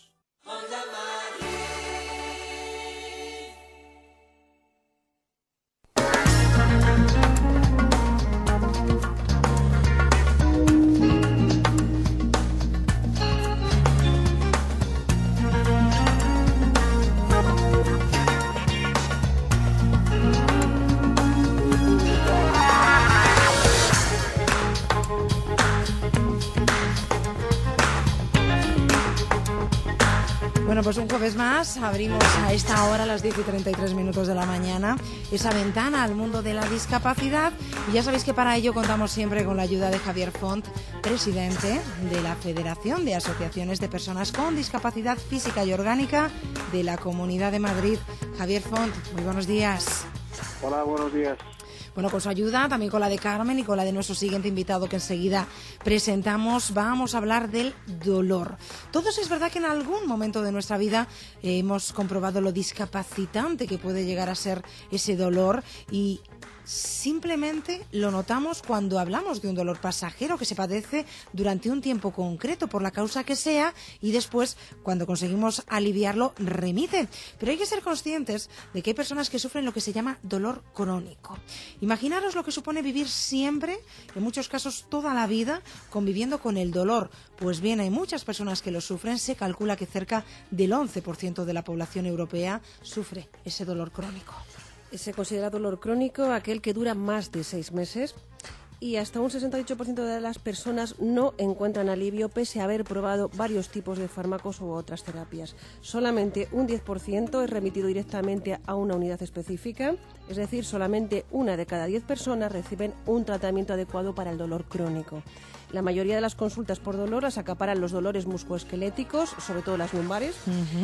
Bueno, pues un jueves más, abrimos a esta hora, a las 10:33 de la mañana, esa ventana al mundo de la discapacidad. Y ya sabéis que para ello contamos siempre con la ayuda de Javier Font, presidente de la Federación de Asociaciones de Personas con Discapacidad Física y Orgánica de la Comunidad de Madrid. Javier Font, muy buenos días. Hola, buenos días. Bueno, con su ayuda, también con la de Carmen y con la de nuestro siguiente invitado que enseguida presentamos, vamos a hablar del dolor. Todos es verdad que en algún momento de nuestra vida hemos comprobado lo discapacitante que puede llegar a ser ese dolor y simplemente lo notamos cuando hablamos de un dolor pasajero que se padece durante un tiempo concreto por la causa que sea y después, cuando conseguimos aliviarlo, remite. Pero hay que ser conscientes de que hay personas que sufren lo que se llama dolor crónico. Imaginaros lo que supone vivir siempre, en muchos casos toda la vida, conviviendo con el dolor. Pues bien, hay muchas personas que lo sufren. Se calcula que cerca del 11% de la población europea sufre ese dolor crónico. Se considera dolor crónico aquel que dura más de 6 meses y hasta un 68% de las personas no encuentran alivio pese a haber probado varios tipos de fármacos u otras terapias. Solamente un 10% es remitido directamente a una unidad específica, es decir, solamente 1 de cada 10 personas reciben un tratamiento adecuado para el dolor crónico. La mayoría de las consultas por dolor las acaparan los dolores musculoesqueléticos, sobre todo las lumbares.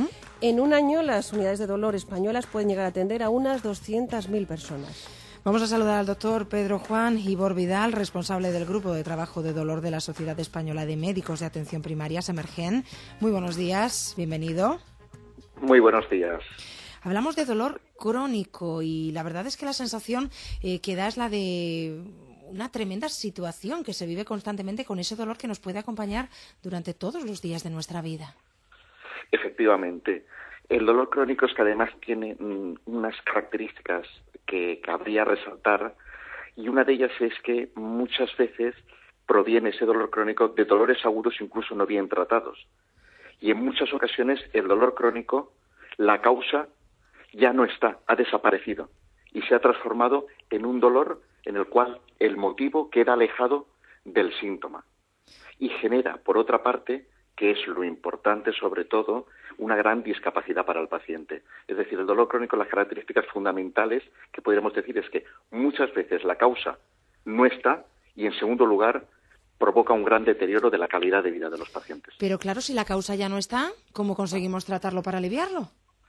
En un año, las unidades de dolor españolas pueden llegar a atender a unas 200.000 personas. Vamos a saludar al doctor Pedro Juan Ibor Vidal, responsable del Grupo de Trabajo de Dolor de la Sociedad Española de Médicos de Atención Primaria, Semergen. Muy buenos días, bienvenido. Muy buenos días. Hablamos de dolor crónico y la verdad es que la sensación que da es la de una tremenda situación que se vive constantemente con ese dolor que nos puede acompañar durante todos los días de nuestra vida. Efectivamente. El dolor crónico es que además tiene unas características que cabría resaltar y una de ellas es que muchas veces proviene ese dolor crónico de dolores agudos incluso no bien tratados. Y en muchas ocasiones el dolor crónico, la causa ya no está, ha desaparecido y se ha transformado en un dolor en el cual el motivo queda alejado del síntoma y genera, por otra parte, que es lo importante sobre todo, una gran discapacidad para el paciente. Es decir, el dolor crónico, las características fundamentales que podríamos decir es que muchas veces la causa no está y, en segundo lugar, provoca un gran deterioro de la calidad de vida de los pacientes. Pero claro, si la causa ya no está, ¿cómo conseguimos tratarlo para aliviarlo?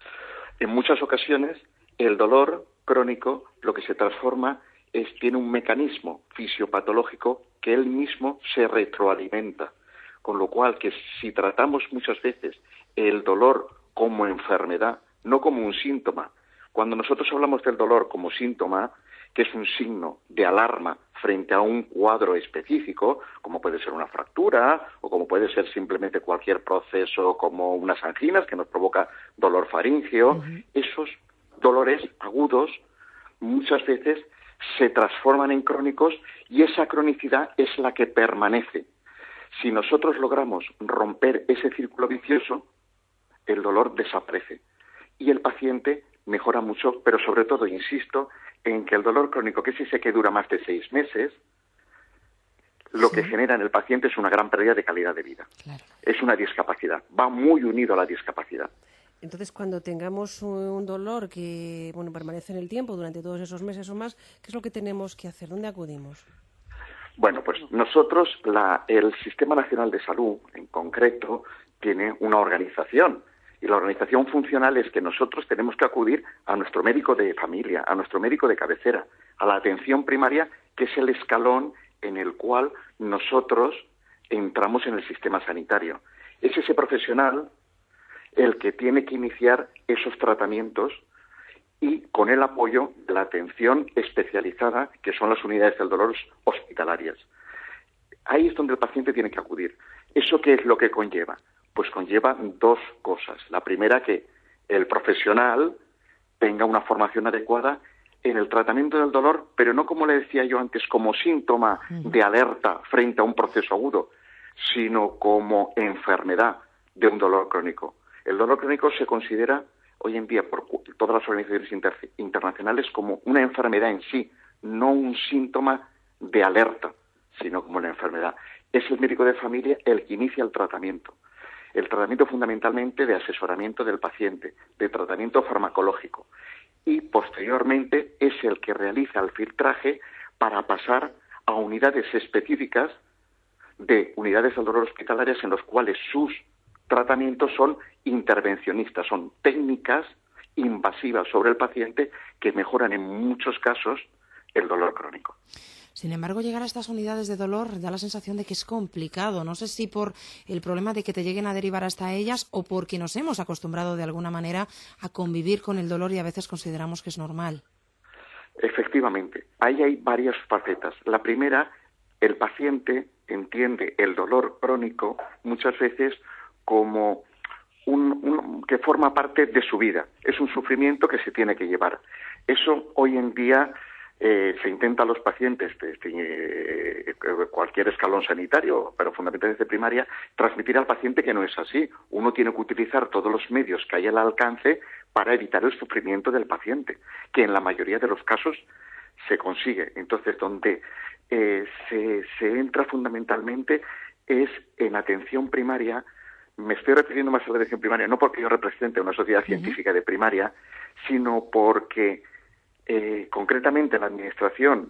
En muchas ocasiones, el dolor crónico lo que se transforma tiene un mecanismo fisiopatológico que él mismo se retroalimenta. Con lo cual, que si tratamos muchas veces el dolor como enfermedad, no como un síntoma, cuando nosotros hablamos del dolor como síntoma, que es un signo de alarma frente a un cuadro específico, como puede ser una fractura o como puede ser simplemente cualquier proceso como unas anginas que nos provoca dolor faríngeo, esos dolores agudos muchas veces se transforman en crónicos y esa cronicidad es la que permanece. Si nosotros logramos romper ese círculo vicioso, el dolor desaparece y el paciente mejora mucho, pero sobre todo, insisto, en que el dolor crónico, que sí sé que dura más de 6 meses, lo que genera en el paciente es una gran pérdida de calidad de vida. Claro. Es una discapacidad, va muy unido a la discapacidad. Entonces, cuando tengamos un dolor que permanece en el tiempo, durante todos esos meses o más, ¿qué es lo que tenemos que hacer? ¿Dónde acudimos? Bueno, pues nosotros, el Sistema Nacional de Salud, en concreto, tiene una organización. Y la organización funcional es que nosotros tenemos que acudir a nuestro médico de familia, a nuestro médico de cabecera, a la atención primaria, que es el escalón en el cual nosotros entramos en el sistema sanitario. Es ese profesional el que tiene que iniciar esos tratamientos y con el apoyo de la atención especializada, que son las unidades del dolor hospitalarias. Ahí es donde el paciente tiene que acudir. ¿Eso qué es lo que conlleva? Pues conlleva 2 cosas. La primera, que el profesional tenga una formación adecuada en el tratamiento del dolor, pero no, como le decía yo antes, como síntoma de alerta frente a un proceso agudo, sino como enfermedad de un dolor crónico. El dolor crónico se considera hoy en día por todas las organizaciones internacionales como una enfermedad en sí, no un síntoma de alerta, sino como una enfermedad. Es el médico de familia el que inicia el tratamiento fundamentalmente de asesoramiento del paciente, de tratamiento farmacológico, y posteriormente es el que realiza el filtraje para pasar a unidades específicas de unidades del dolor hospitalarias en los cuales sus tratamientos son intervencionistas, son técnicas invasivas sobre el paciente que mejoran en muchos casos el dolor crónico. Sin embargo, llegar a estas unidades de dolor da la sensación de que es complicado. No sé si por el problema de que te lleguen a derivar hasta ellas o porque nos hemos acostumbrado de alguna manera a convivir con el dolor y a veces consideramos que es normal. Efectivamente. ahí hay varias facetas. La primera, el paciente entiende el dolor crónico muchas veces como que forma parte de su vida. Es un sufrimiento que se tiene que llevar. Eso hoy en día se intenta a los pacientes de cualquier escalón sanitario, pero fundamentalmente de primaria, transmitir al paciente que no es así. Uno tiene que utilizar todos los medios que hay al alcance para evitar el sufrimiento del paciente, que en la mayoría de los casos se consigue. Entonces, donde se entra fundamentalmente es en atención primaria. Me estoy refiriendo más a la atención primaria, no porque yo represente una sociedad científica de primaria, sino porque concretamente la Administración,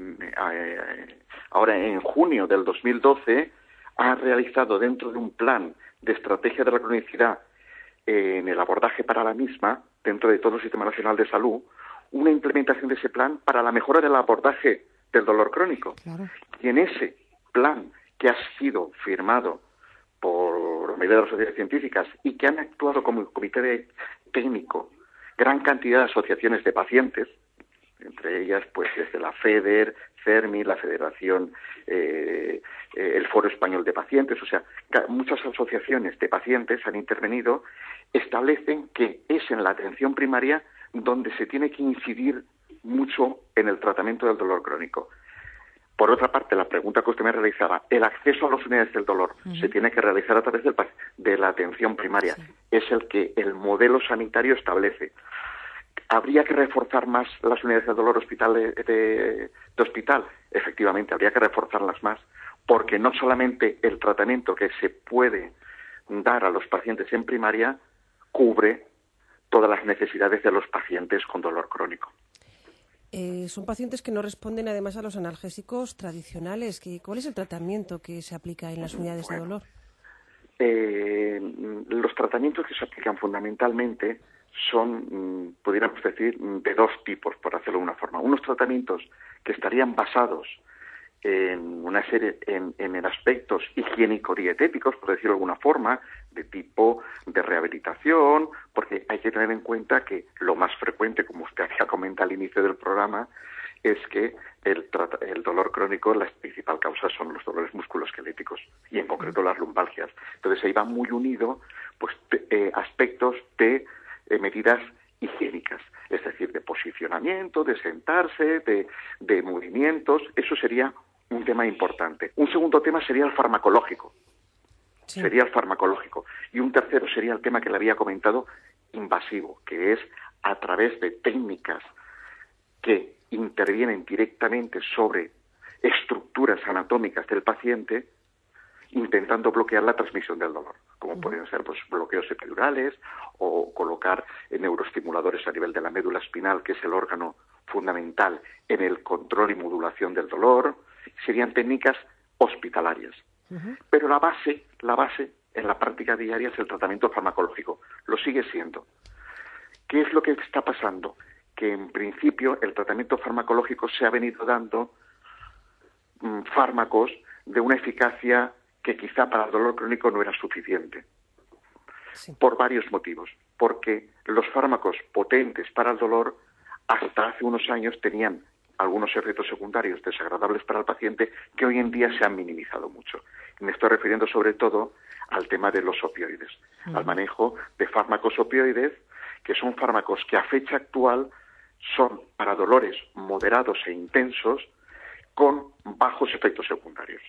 ahora en junio del 2012, ha realizado dentro de un plan de estrategia de la cronicidad en el abordaje para la misma, dentro de todo el Sistema Nacional de Salud, una implementación de ese plan para la mejora del abordaje del dolor crónico. Claro. Y en ese plan que ha sido firmado por medio de las sociedades científicas y que han actuado como comité técnico gran cantidad de asociaciones de pacientes, entre ellas pues desde la FEDER, CERMI, la Federación, el Foro Español de Pacientes, o sea, muchas asociaciones de pacientes han intervenido, establecen que es en la atención primaria donde se tiene que incidir mucho en el tratamiento del dolor crónico. Por otra parte, la pregunta que usted me realizaba, el acceso a las unidades del dolor se tiene que realizar a través de la atención primaria. Sí. Es el que el modelo sanitario establece. ¿Habría que reforzar más las unidades del dolor de hospital? Efectivamente, habría que reforzarlas más, porque no solamente el tratamiento que se puede dar a los pacientes en primaria cubre todas las necesidades de los pacientes con dolor crónico. Son pacientes que no responden además a los analgésicos tradicionales. ¿Cuál es el tratamiento que se aplica en las unidades de dolor? Los tratamientos que se aplican fundamentalmente son, pudiéramos decir, de dos tipos, por hacerlo de una forma. Unos tratamientos que estarían basados en una serie, en aspectos higiénico-dietéticos, por decirlo de alguna forma, de tipo de rehabilitación, porque hay que tener en cuenta que lo más frecuente, como usted había comentado al inicio del programa, es que el dolor crónico, la principal causa son los dolores musculoesqueléticos y en concreto las lumbalgias. Entonces ahí va muy unido pues aspectos de medidas higiénicas, es decir, de posicionamiento, de sentarse, de movimientos. Eso sería un tema importante. Un segundo tema sería el farmacológico. Sí. Sería el farmacológico. Y un tercero sería el tema que le había comentado, invasivo, que es a través de técnicas que intervienen directamente sobre estructuras anatómicas del paciente, intentando bloquear la transmisión del dolor, como pueden ser pues, bloqueos epidurales o colocar neuroestimuladores a nivel de la médula espinal, que es el órgano fundamental en el control y modulación del dolor. Serían técnicas hospitalarias. Pero la base en la práctica diaria es el tratamiento farmacológico. Lo sigue siendo. ¿Qué es lo que está pasando? Que en principio el tratamiento farmacológico se ha venido dando fármacos de una eficacia que quizá para el dolor crónico no era suficiente. Sí. Por varios motivos. Porque los fármacos potentes para el dolor hasta hace unos años tenían algunos efectos secundarios desagradables para el paciente que hoy en día se han minimizado mucho. Y me estoy refiriendo sobre todo al tema de los opioides, al manejo de fármacos opioides, que son fármacos que a fecha actual son para dolores moderados e intensos con bajos efectos secundarios.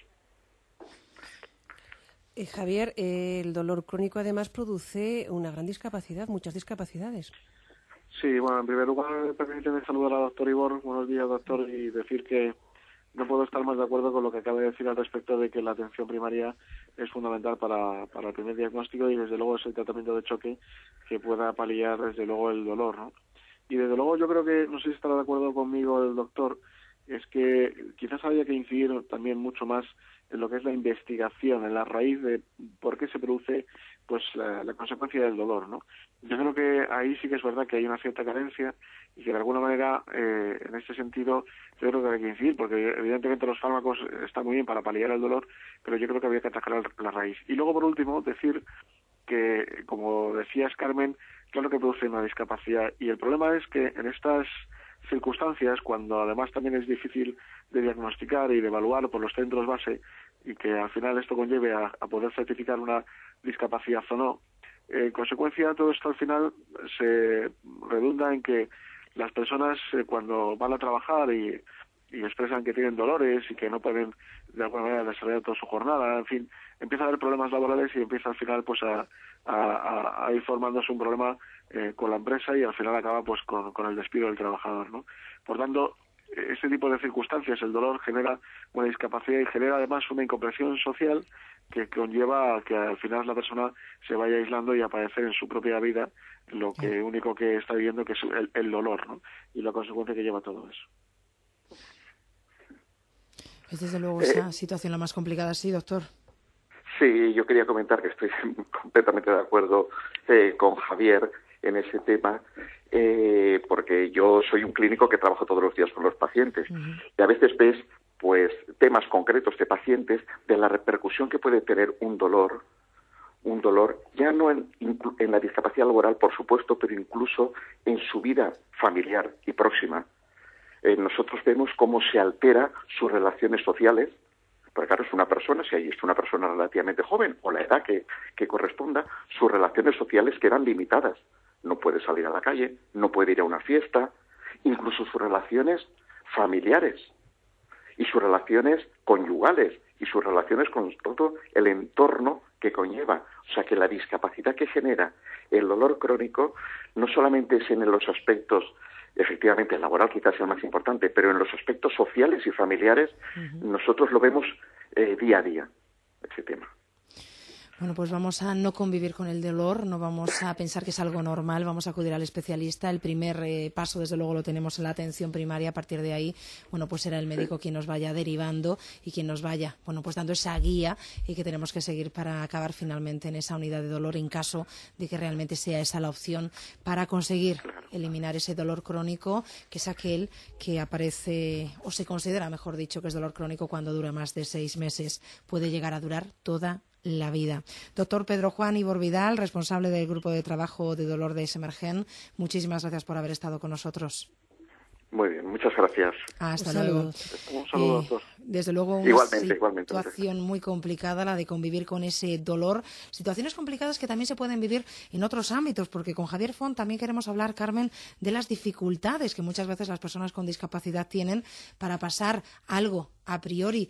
Javier, el dolor crónico además produce una gran discapacidad, muchas discapacidades. Sí, bueno, en primer lugar, permíteme saludar al doctor Ibor. Buenos días, doctor, y decir que no puedo estar más de acuerdo con lo que acaba de decir al respecto de que la atención primaria es fundamental para el primer diagnóstico y, desde luego, es el tratamiento de choque que pueda paliar, desde luego, el dolor, ¿no? Y, desde luego, yo creo que, no sé si estará de acuerdo conmigo el doctor, es que quizás habría que incidir también mucho más en lo que es la investigación, en la raíz de por qué se produce pues la consecuencia del dolor, ¿no? Yo creo que ahí sí que es verdad que hay una cierta carencia y que de alguna manera en este sentido yo creo que hay que incidir, porque evidentemente los fármacos están muy bien para paliar el dolor, pero yo creo que había que atacar la raíz. Y luego, por último, decir que, como decías, Carmen, claro que produce una discapacidad, y el problema es que en estas circunstancias, cuando además también es difícil de diagnosticar y de evaluar por los centros base, y que al final esto conlleve a poder certificar una discapacidad o no, en consecuencia todo esto al final se redunda en que las personas cuando van a trabajar y expresan que tienen dolores y que no pueden de alguna manera desarrollar toda su jornada, en fin, empieza a haber problemas laborales y empieza al final pues a ir formándose un problema con la empresa, y al final acaba pues con el despido del trabajador, ¿no? Por tanto, este tipo de circunstancias, el dolor genera una discapacidad y genera además una incomprensión social que conlleva a que al final la persona se vaya aislando y a padecer en su propia vida lo que único que está viviendo, que es el dolor, ¿no? Y la consecuencia que lleva todo eso. Es desde luego esa situación la más complicada, sí, doctor. Sí, yo quería comentar que estoy completamente de acuerdo con Javier en ese tema, porque yo soy un clínico que trabajo todos los días con los pacientes, y a veces ves pues temas concretos de pacientes de la repercusión que puede tener un dolor ya no en la discapacidad laboral, por supuesto, pero incluso en su vida familiar y próxima. Nosotros vemos cómo se altera sus relaciones sociales, porque claro, es una persona, si es una persona relativamente joven o la edad que corresponda, sus relaciones sociales quedan limitadas. No puede salir a la calle, no puede ir a una fiesta, incluso sus relaciones familiares y sus relaciones conyugales y sus relaciones con todo el entorno que conlleva. O sea que la discapacidad que genera el dolor crónico no solamente es en los aspectos, efectivamente el laboral quizás sea el más importante, pero en los aspectos sociales y familiares nosotros lo vemos día a día, ese tema. Bueno, pues vamos a no convivir con el dolor, no vamos a pensar que es algo normal, vamos a acudir al especialista. El primer paso, desde luego, lo tenemos en la atención primaria. A partir de ahí, bueno, pues será el médico quien nos vaya derivando y quien nos vaya, bueno, pues dando esa guía y que tenemos que seguir para acabar finalmente en esa unidad de dolor en caso de que realmente sea esa la opción para conseguir eliminar ese dolor crónico, que es aquel que aparece, o se considera, mejor dicho, que es dolor crónico cuando dura más de 6 meses. Puede llegar a durar toda la vida. Doctor Pedro Juan Ibor Vidal, responsable del Grupo de Trabajo de Dolor de Semergen, muchísimas gracias por haber estado con nosotros. Muy bien, muchas gracias. Hasta luego. Un saludo a todos. Desde luego una situación muy complicada la de convivir con ese dolor. Situaciones complicadas que también se pueden vivir en otros ámbitos, porque con Javier Font también queremos hablar, Carmen, de las dificultades que muchas veces las personas con discapacidad tienen para pasar algo a priori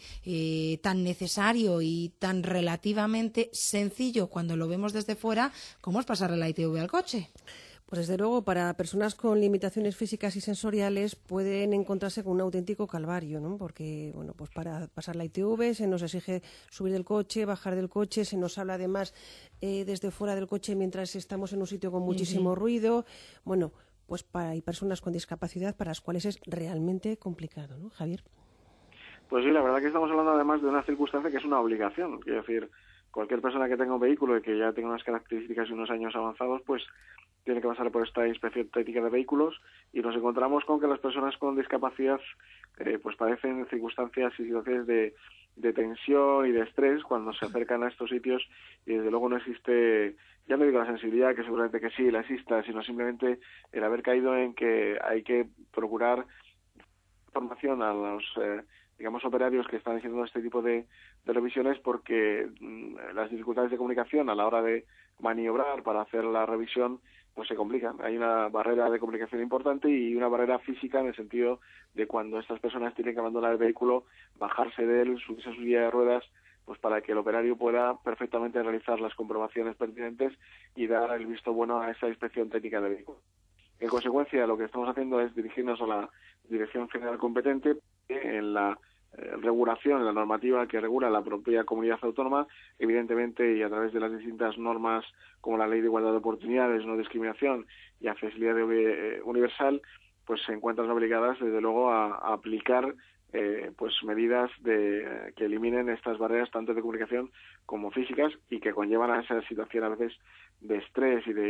tan necesario y tan relativamente sencillo cuando lo vemos desde fuera, como es pasarle la ITV al coche. Pues desde luego, para personas con limitaciones físicas y sensoriales pueden encontrarse con un auténtico calvario, ¿no? Porque, bueno, pues para pasar la ITV se nos exige subir del coche, bajar del coche, se nos habla además desde fuera del coche mientras estamos en un sitio con muchísimo ruido. Bueno, pues hay personas con discapacidad para las cuales es realmente complicado, ¿no, Javier? Pues sí, la verdad que estamos hablando además de una circunstancia que es una obligación. Quiero decir, cualquier persona que tenga un vehículo y que ya tenga unas características y unos años avanzados, pues tiene que pasar por esta inspección técnica de vehículos, y nos encontramos con que las personas con discapacidad pues padecen circunstancias y situaciones de tensión y de estrés cuando se acercan a estos sitios, y desde luego no existe, ya no digo la sensibilidad, que seguramente que sí la exista, sino simplemente el haber caído en que hay que procurar formación a los digamos operarios que están haciendo este tipo de revisiones, porque las dificultades de comunicación a la hora de maniobrar para hacer la revisión pues se complican. Hay una barrera de comunicación importante y una barrera física en el sentido de cuando estas personas tienen que abandonar el vehículo, bajarse de él, subirse a su silla de ruedas, pues para que el operario pueda perfectamente realizar las comprobaciones pertinentes y dar el visto bueno a esa inspección técnica del vehículo. En consecuencia, lo que estamos haciendo es dirigirnos a la Dirección General competente en la regulación, en la normativa que regula la propia comunidad autónoma, evidentemente, y a través de las distintas normas como la Ley de Igualdad de Oportunidades, No Discriminación y Accesibilidad Universal, pues se encuentran obligadas, desde luego, a aplicar pues medidas que eliminen estas barreras tanto de comunicación como físicas y que conllevan a esa situación a veces de estrés y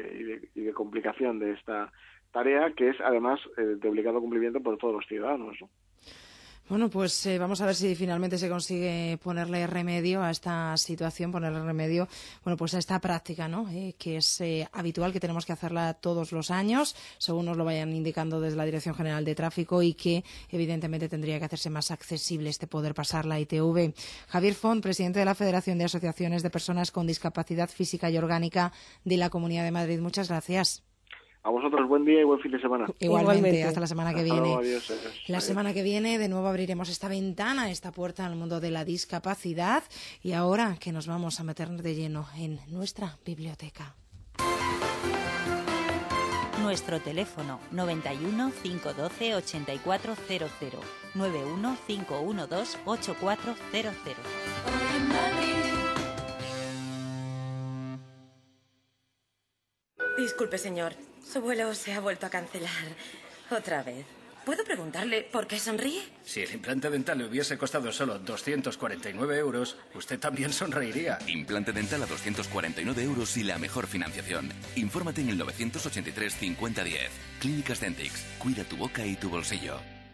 de complicación de esta tarea, que es además de obligado cumplimiento por todos los ciudadanos, ¿no? Bueno, pues vamos a ver si finalmente se consigue ponerle remedio a esta situación, ponerle remedio, bueno, pues a esta práctica, ¿no? Que es habitual, que tenemos que hacerla todos los años, según nos lo vayan indicando desde la Dirección General de Tráfico, y que evidentemente tendría que hacerse más accesible poder pasar la ITV. Javier Font, presidente de la Federación de Asociaciones de Personas con Discapacidad Física y Orgánica de la Comunidad de Madrid, muchas gracias. A vosotros buen día y buen fin de semana. Igualmente. Hasta la semana que viene. Luego, adiós. La semana que viene de nuevo abriremos esta ventana, esta puerta al mundo de la discapacidad, y ahora que nos vamos a meter de lleno en nuestra biblioteca. Nuestro teléfono 91 512 8400 91 512 8400. Disculpe, señor. Su vuelo se ha vuelto a cancelar. Otra vez. ¿Puedo preguntarle por qué sonríe? Si el implante dental le hubiese costado solo 249 euros, usted también sonreiría. Implante dental a 249 euros y la mejor financiación. Infórmate en el 983 5010. Clínicas Dentix. Cuida tu boca y tu bolsillo.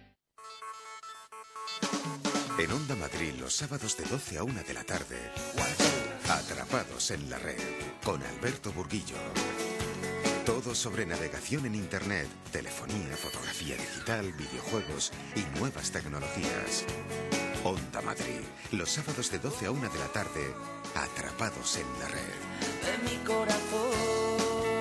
En Onda Madrid, los sábados de 12 a 1 de la tarde, Atrapados en la Red, con Alberto Burguillo. Todo sobre navegación en Internet, telefonía, fotografía digital, videojuegos y nuevas tecnologías. Onda Madrid, los sábados de 12 a 1 de la tarde, Atrapados en la Red. De mi corazón.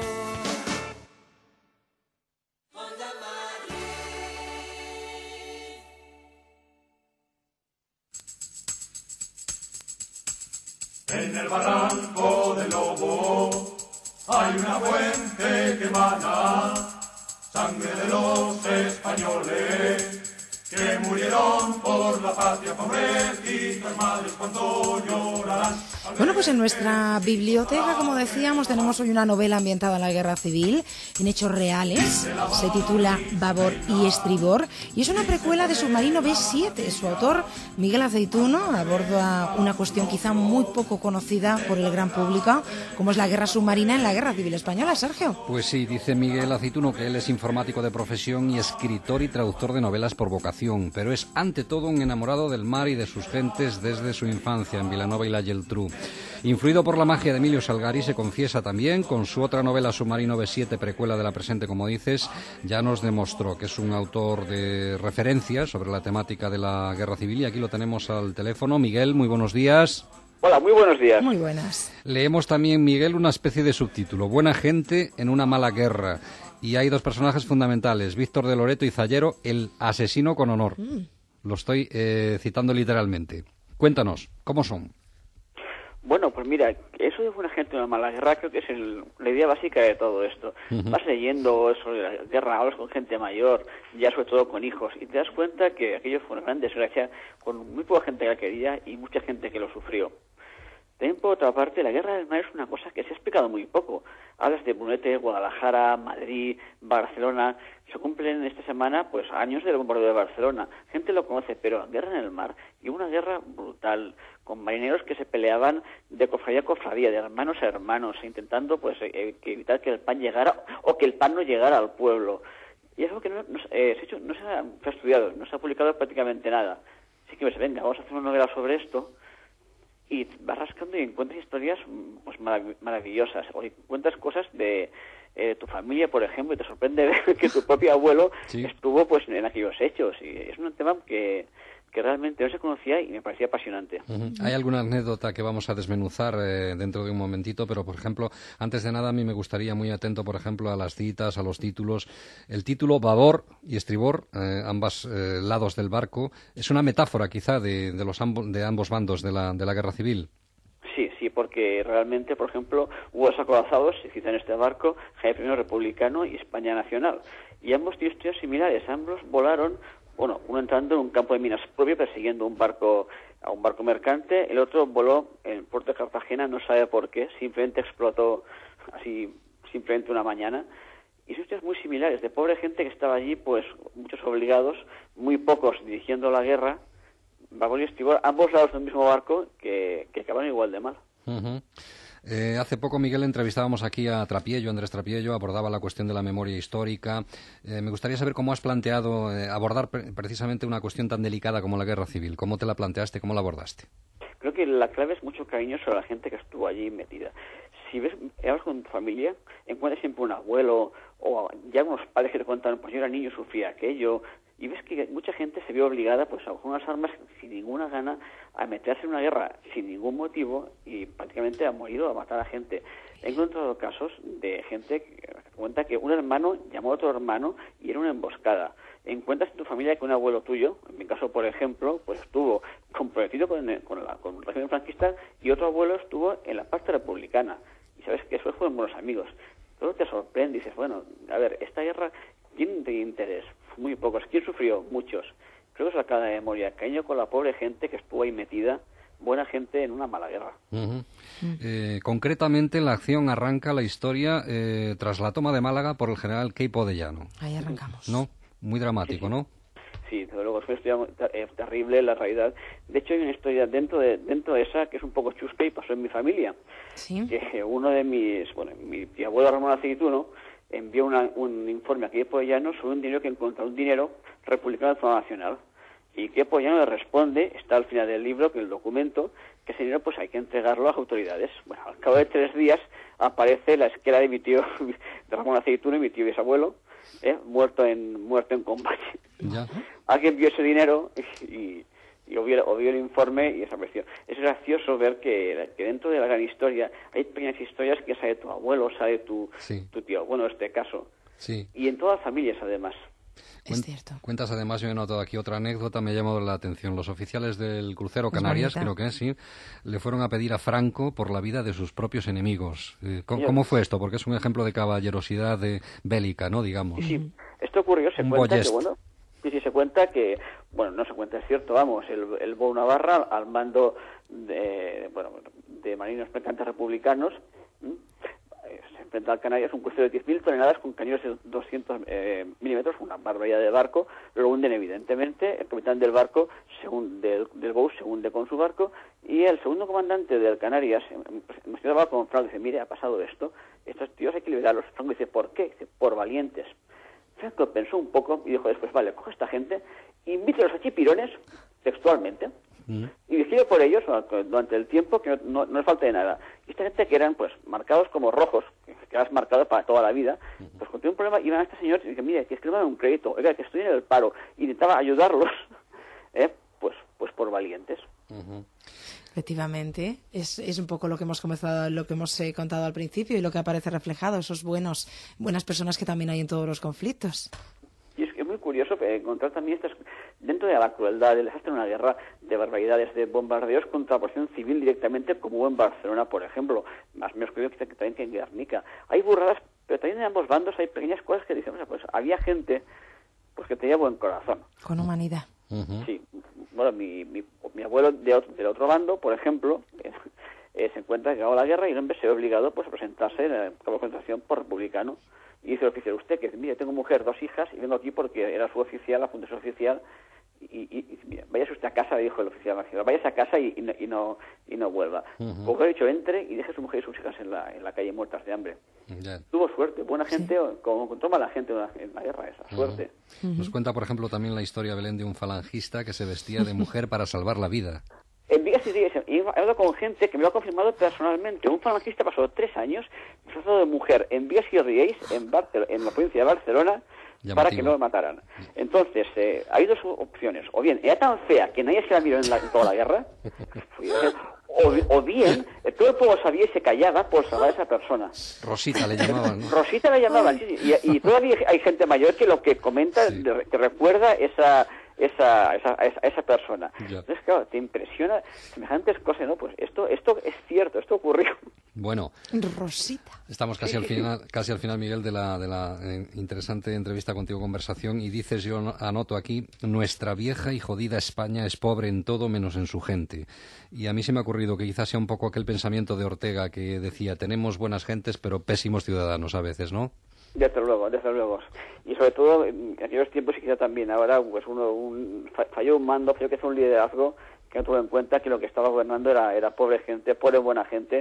En el barranco del Lobo hay una fuente que emana sangre de los españoles que murieron por la patria, pobrecitas madres, cuánto llorarán. Bueno, pues en nuestra biblioteca, como decíamos, tenemos hoy una novela ambientada en la Guerra Civil, en hechos reales. Se titula Babor y Estribor y es una precuela de Submarino B7. Su autor, Miguel Aceituno, aborda una cuestión quizá muy poco conocida por el gran público, como es la guerra submarina en la Guerra Civil Española. Sergio. Pues sí, dice Miguel Aceituno que él es informático de profesión y escritor y traductor de novelas por vocación, pero es ante todo un enamorado del mar y de sus gentes desde su infancia en Vilanova y la Geltrú. Influido por la magia de Emilio Salgari, se confiesa también, con su otra novela Submarino B7, precuela de la presente, como dices, ya nos demostró que es un autor de referencia sobre la temática de la guerra civil, y aquí lo tenemos al teléfono. Miguel, muy buenos días. Hola, muy buenos días. Muy buenas. Leemos también, Miguel, una especie de subtítulo, Buena gente en una mala guerra, y hay dos personajes fundamentales, Víctor de Loreto y Zallero, el asesino con honor. Lo estoy citando literalmente. Cuéntanos, ¿cómo son? Bueno, pues mira, eso de buena gente en una mala guerra creo que es la idea básica de todo esto. Vas leyendo sobre la guerra, hablas con gente mayor, ya sobre todo con hijos, y te das cuenta que aquello fue una gran desgracia con muy poca gente que la quería y mucha gente que lo sufrió. También, por otra parte, la guerra del mar es una cosa que se ha explicado muy poco. Hablas de Brunete, Guadalajara, Madrid, Barcelona. Se cumplen esta semana pues años del bombardeo de Barcelona. Gente lo conoce, pero guerra en el mar, y una guerra brutal, con marineros que se peleaban de cofradía a cofradía, de hermanos a hermanos, intentando pues evitar que el pan llegara o que el pan no llegara al pueblo. Y es algo que no se ha estudiado, no se ha publicado prácticamente nada. Así que pues, venga, vamos a hacer una novela sobre esto. Y vas rascando y encuentras historias pues maravillosas, o encuentras cosas de tu familia, por ejemplo, y te sorprende ver que tu propio abuelo estuvo pues en aquellos hechos, y es un tema que realmente no se conocía y me parecía apasionante. Hay alguna anécdota que vamos a desmenuzar dentro de un momentito, pero por ejemplo, antes de nada a mí me gustaría muy atento, por ejemplo, a las citas, a los títulos. El título Babor y Estribor, ambos lados del barco, es una metáfora quizá de ambos bandos de la guerra civil. Sí, porque realmente, por ejemplo, hubo dos acorazados, se cita en este barco, Jaime I republicano y España nacional, y ambos tienen historias similares. Ambos volaron, bueno, uno entrando en un campo de minas propio persiguiendo a un barco mercante, el otro voló en el puerto de Cartagena, no sabe por qué, simplemente explotó así, simplemente una mañana. Y son historias muy similares, de pobre gente que estaba allí, pues muchos obligados, muy pocos dirigiendo la guerra, Babor y Estribor, ambos lados del mismo barco, que acabaron igual de mal. Hace poco, Miguel, entrevistábamos aquí a Trapiello, Andrés Trapiello, abordaba la cuestión de la memoria histórica. Me gustaría saber cómo has planteado abordar precisamente una cuestión tan delicada como la guerra civil. ¿Cómo te la planteaste? ¿Cómo la abordaste? Creo que la clave es mucho cariño sobre la gente que estuvo allí metida. Si hablas con tu familia, encuentras siempre un abuelo o ya unos padres que te cuentan, pues yo era niño, sufría aquello, y ves que mucha gente se vio obligada pues a coger unas armas sin ninguna gana, a meterse en una guerra sin ningún motivo y prácticamente a morir o a matar a gente. He encontrado casos de gente que cuenta que un hermano llamó a otro hermano y era una emboscada. Encuentras en tu familia que un abuelo tuyo, en mi caso por ejemplo, pues estuvo comprometido con el régimen franquista y otro abuelo estuvo en la parte republicana. Y sabes que esos fueron buenos amigos. Todo te sorprende y dices, bueno, a ver, esta guerra, ¿quién tiene interés? Muy pocos. ¿Quién sufrió? Muchos. Creo que es la cara de memoria. Cariño con la pobre gente que estuvo ahí metida, buena gente en una mala guerra. Concretamente, la acción arranca la historia tras la toma de Málaga por el general Queipo de Llano. Ahí arrancamos. ¿No? Muy dramático, ¿no? Sí, desde luego, es una historia terrible, la realidad. De hecho, hay una historia dentro de esa que es un poco chusca y pasó en mi familia. ¿Sí? Que uno de mi abuelo Ramón Aceituno envió un informe a Queipo de Llano sobre un dinero que encontró, un dinero republicano de Zona Nacional. Y Queipo de Llano le responde, está al final del libro, que el documento, que ese dinero pues hay que entregarlo a las autoridades. Bueno, al cabo de 3 días aparece la esquela de mi tío, de Ramón Aceituno, y mi tío bisabuelo, muerto en combate. ¿Ya? Alguien vio ese dinero y vio el informe y desapareció. Es gracioso ver que dentro de la gran historia hay pequeñas historias que sale tu abuelo, sale tu tío, bueno, en este caso. Sí. Y en todas las familias, además. Es cierto. Cuentas además, yo he notado aquí otra anécdota, me ha llamado la atención. Los oficiales del crucero Canarias, creo que sí, le fueron a pedir a Franco por la vida de sus propios enemigos. ¿Cómo fue esto? Porque es un ejemplo de caballerosidad bélica, ¿no? Digamos. Sí. Esto ocurrió, se cuenta que, bueno, se cuenta que, bueno, no se cuenta, es cierto, vamos, el Bou Navarra, al mando de marinos mercantes republicanos, se enfrenta al Canarias, un crucero de 10.000 toneladas con cañones de 200 milímetros, una barbaridad de barco, lo hunden evidentemente, el capitán del barco, del Bou, se hunde con su barco, y el segundo comandante del Canarias, me hablaba con Franco, dice, mire, ha pasado esto, estos tíos hay que liberarlos. Franco dice, ¿por qué? Dice, por valientes. Franco pensó un poco y dijo después, vale, coge a esta gente, invítelos a chipirones, textualmente, y decide por ellos durante el tiempo que no les falte de nada. Y esta gente que eran pues marcados como rojos, que eras marcado para toda la vida, pues cuando tuve un problema iban a este señor y dicen, mire, que escriban un crédito, oiga, que estoy en el paro, y intentaba ayudarlos, pues por valientes. Efectivamente, es un poco lo que hemos contado al principio y lo que aparece reflejado, esos buenas personas que también hay en todos los conflictos. Y es que es muy curioso encontrar también dentro de la crueldad, del desastre de una guerra, de barbaridades, de bombardeos contra la población civil directamente, como hubo en Barcelona, por ejemplo, más o menos curioso que también que en Guernica. Hay burradas, pero también en ambos bandos hay pequeñas cosas que dicen, o sea, pues había gente pues que tenía buen corazón. Con humanidad. Sí, bueno, mi abuelo del otro bando, por ejemplo, se encuentra que acabó la guerra y el hombre se ve obligado pues a presentarse en el campo de concentración por republicano. Y dice el oficial, usted, que mire, tengo mujer, 2 hijas, y vengo aquí porque era su oficial, la fundación oficial, y mira, váyase usted a casa, le dijo el oficial marginal, váyase a casa y no vuelva. Como he dicho, entre y deje a su mujer y sus hijas en la calle muertas de hambre. Tuvo suerte, buena gente, como encontró mala gente en la guerra esa, suerte. Nos cuenta, por ejemplo, también la historia, Belén, de un falangista que se vestía de mujer para salvar la vida. En Vigas y he hablado con gente que me lo ha confirmado personalmente. Un falangista pasó 3 años disfrazado de mujer en Vigas y Riells, en la provincia de Barcelona, para que no lo mataran. Entonces, hay 2 opciones. O bien, era tan fea que nadie se la miró en toda la guerra, o bien, todo el pueblo sabía y se callaba por salvar a esa persona. Rosita le llamaban, ¿no? Rosita le llamaban, sí. Y todavía hay gente mayor que lo que comenta, que recuerda esa persona. Entonces, claro, te impresiona semejantes cosas, ¿no? Pues esto es cierto, esto ocurrió. Bueno, Rosita. Estamos casi al final, Miguel, de la interesante entrevista contigo, conversación, y dices, yo anoto aquí, nuestra vieja y jodida España es pobre en todo menos en su gente. Y a mí se me ha ocurrido que quizás sea un poco aquel pensamiento de Ortega que decía, tenemos buenas gentes pero pésimos ciudadanos a veces, ¿no? Desde luego. Y sobre todo, en aquellos tiempos y quizá también ahora, pues falló un mando, falló que fue un liderazgo que no tuvo en cuenta que lo que estaba gobernando era pobre gente, pobre buena gente,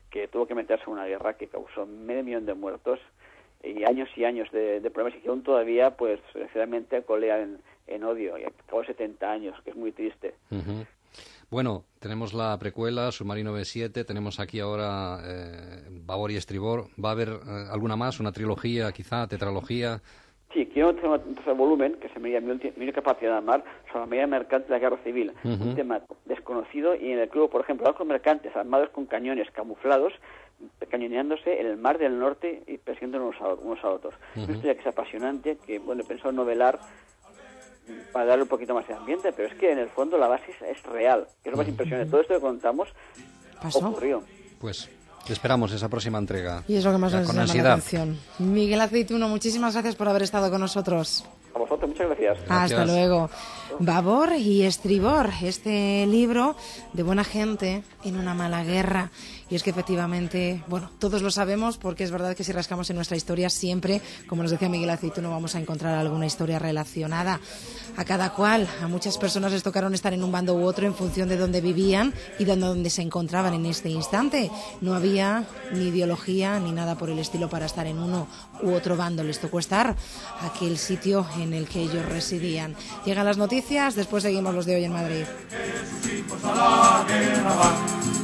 que tuvo que meterse en una guerra que causó 500.000 de muertos y años de problemas y que aún todavía, pues, desgraciadamente colea en odio, y acabó 70 años, que es muy triste. Uh-huh. Bueno, tenemos la precuela, Submarino B7, tenemos aquí ahora Babor y Estribor. ¿Va a haber alguna más, una trilogía, quizá, tetralogía? Sí, quiero un tercer volumen, que se me llama Mi única capacidad de amar, sobre la medida mercante de la guerra civil. Un tema desconocido, y en el que hubo, por ejemplo, barcos mercantes armados con cañones camuflados, cañoneándose en el Mar del Norte y persiguiendo unos a otros. Una historia que es apasionante, que, bueno, he pensado novelar para darle un poquito más de ambiente, pero es que en el fondo la base es real, que es lo más impresionante. Todo esto que contamos ocurrió. Pues esperamos esa próxima entrega. Y es lo que más nos con llama ansiedad. la atención. Miguel Aceituno, muchísimas gracias por haber estado con nosotros. A vosotros, muchas gracias. Hasta luego. Babor y Estribor, este libro de buena gente en una mala guerra. Y es que efectivamente, bueno, todos lo sabemos, porque es verdad que si rascamos en nuestra historia siempre, como nos decía Miguel Aceituno, vamos a encontrar alguna historia relacionada a cada cual. A muchas personas les tocaron estar en un bando u otro en función de dónde vivían y de dónde se encontraban en este instante. No había ni ideología ni nada por el estilo para estar en uno u otro bando. Les tocó estar aquel sitio en el que ellos residían. Llegan las noticias, después seguimos los de Hoy en Madrid. Que sus hijos a la guerra van.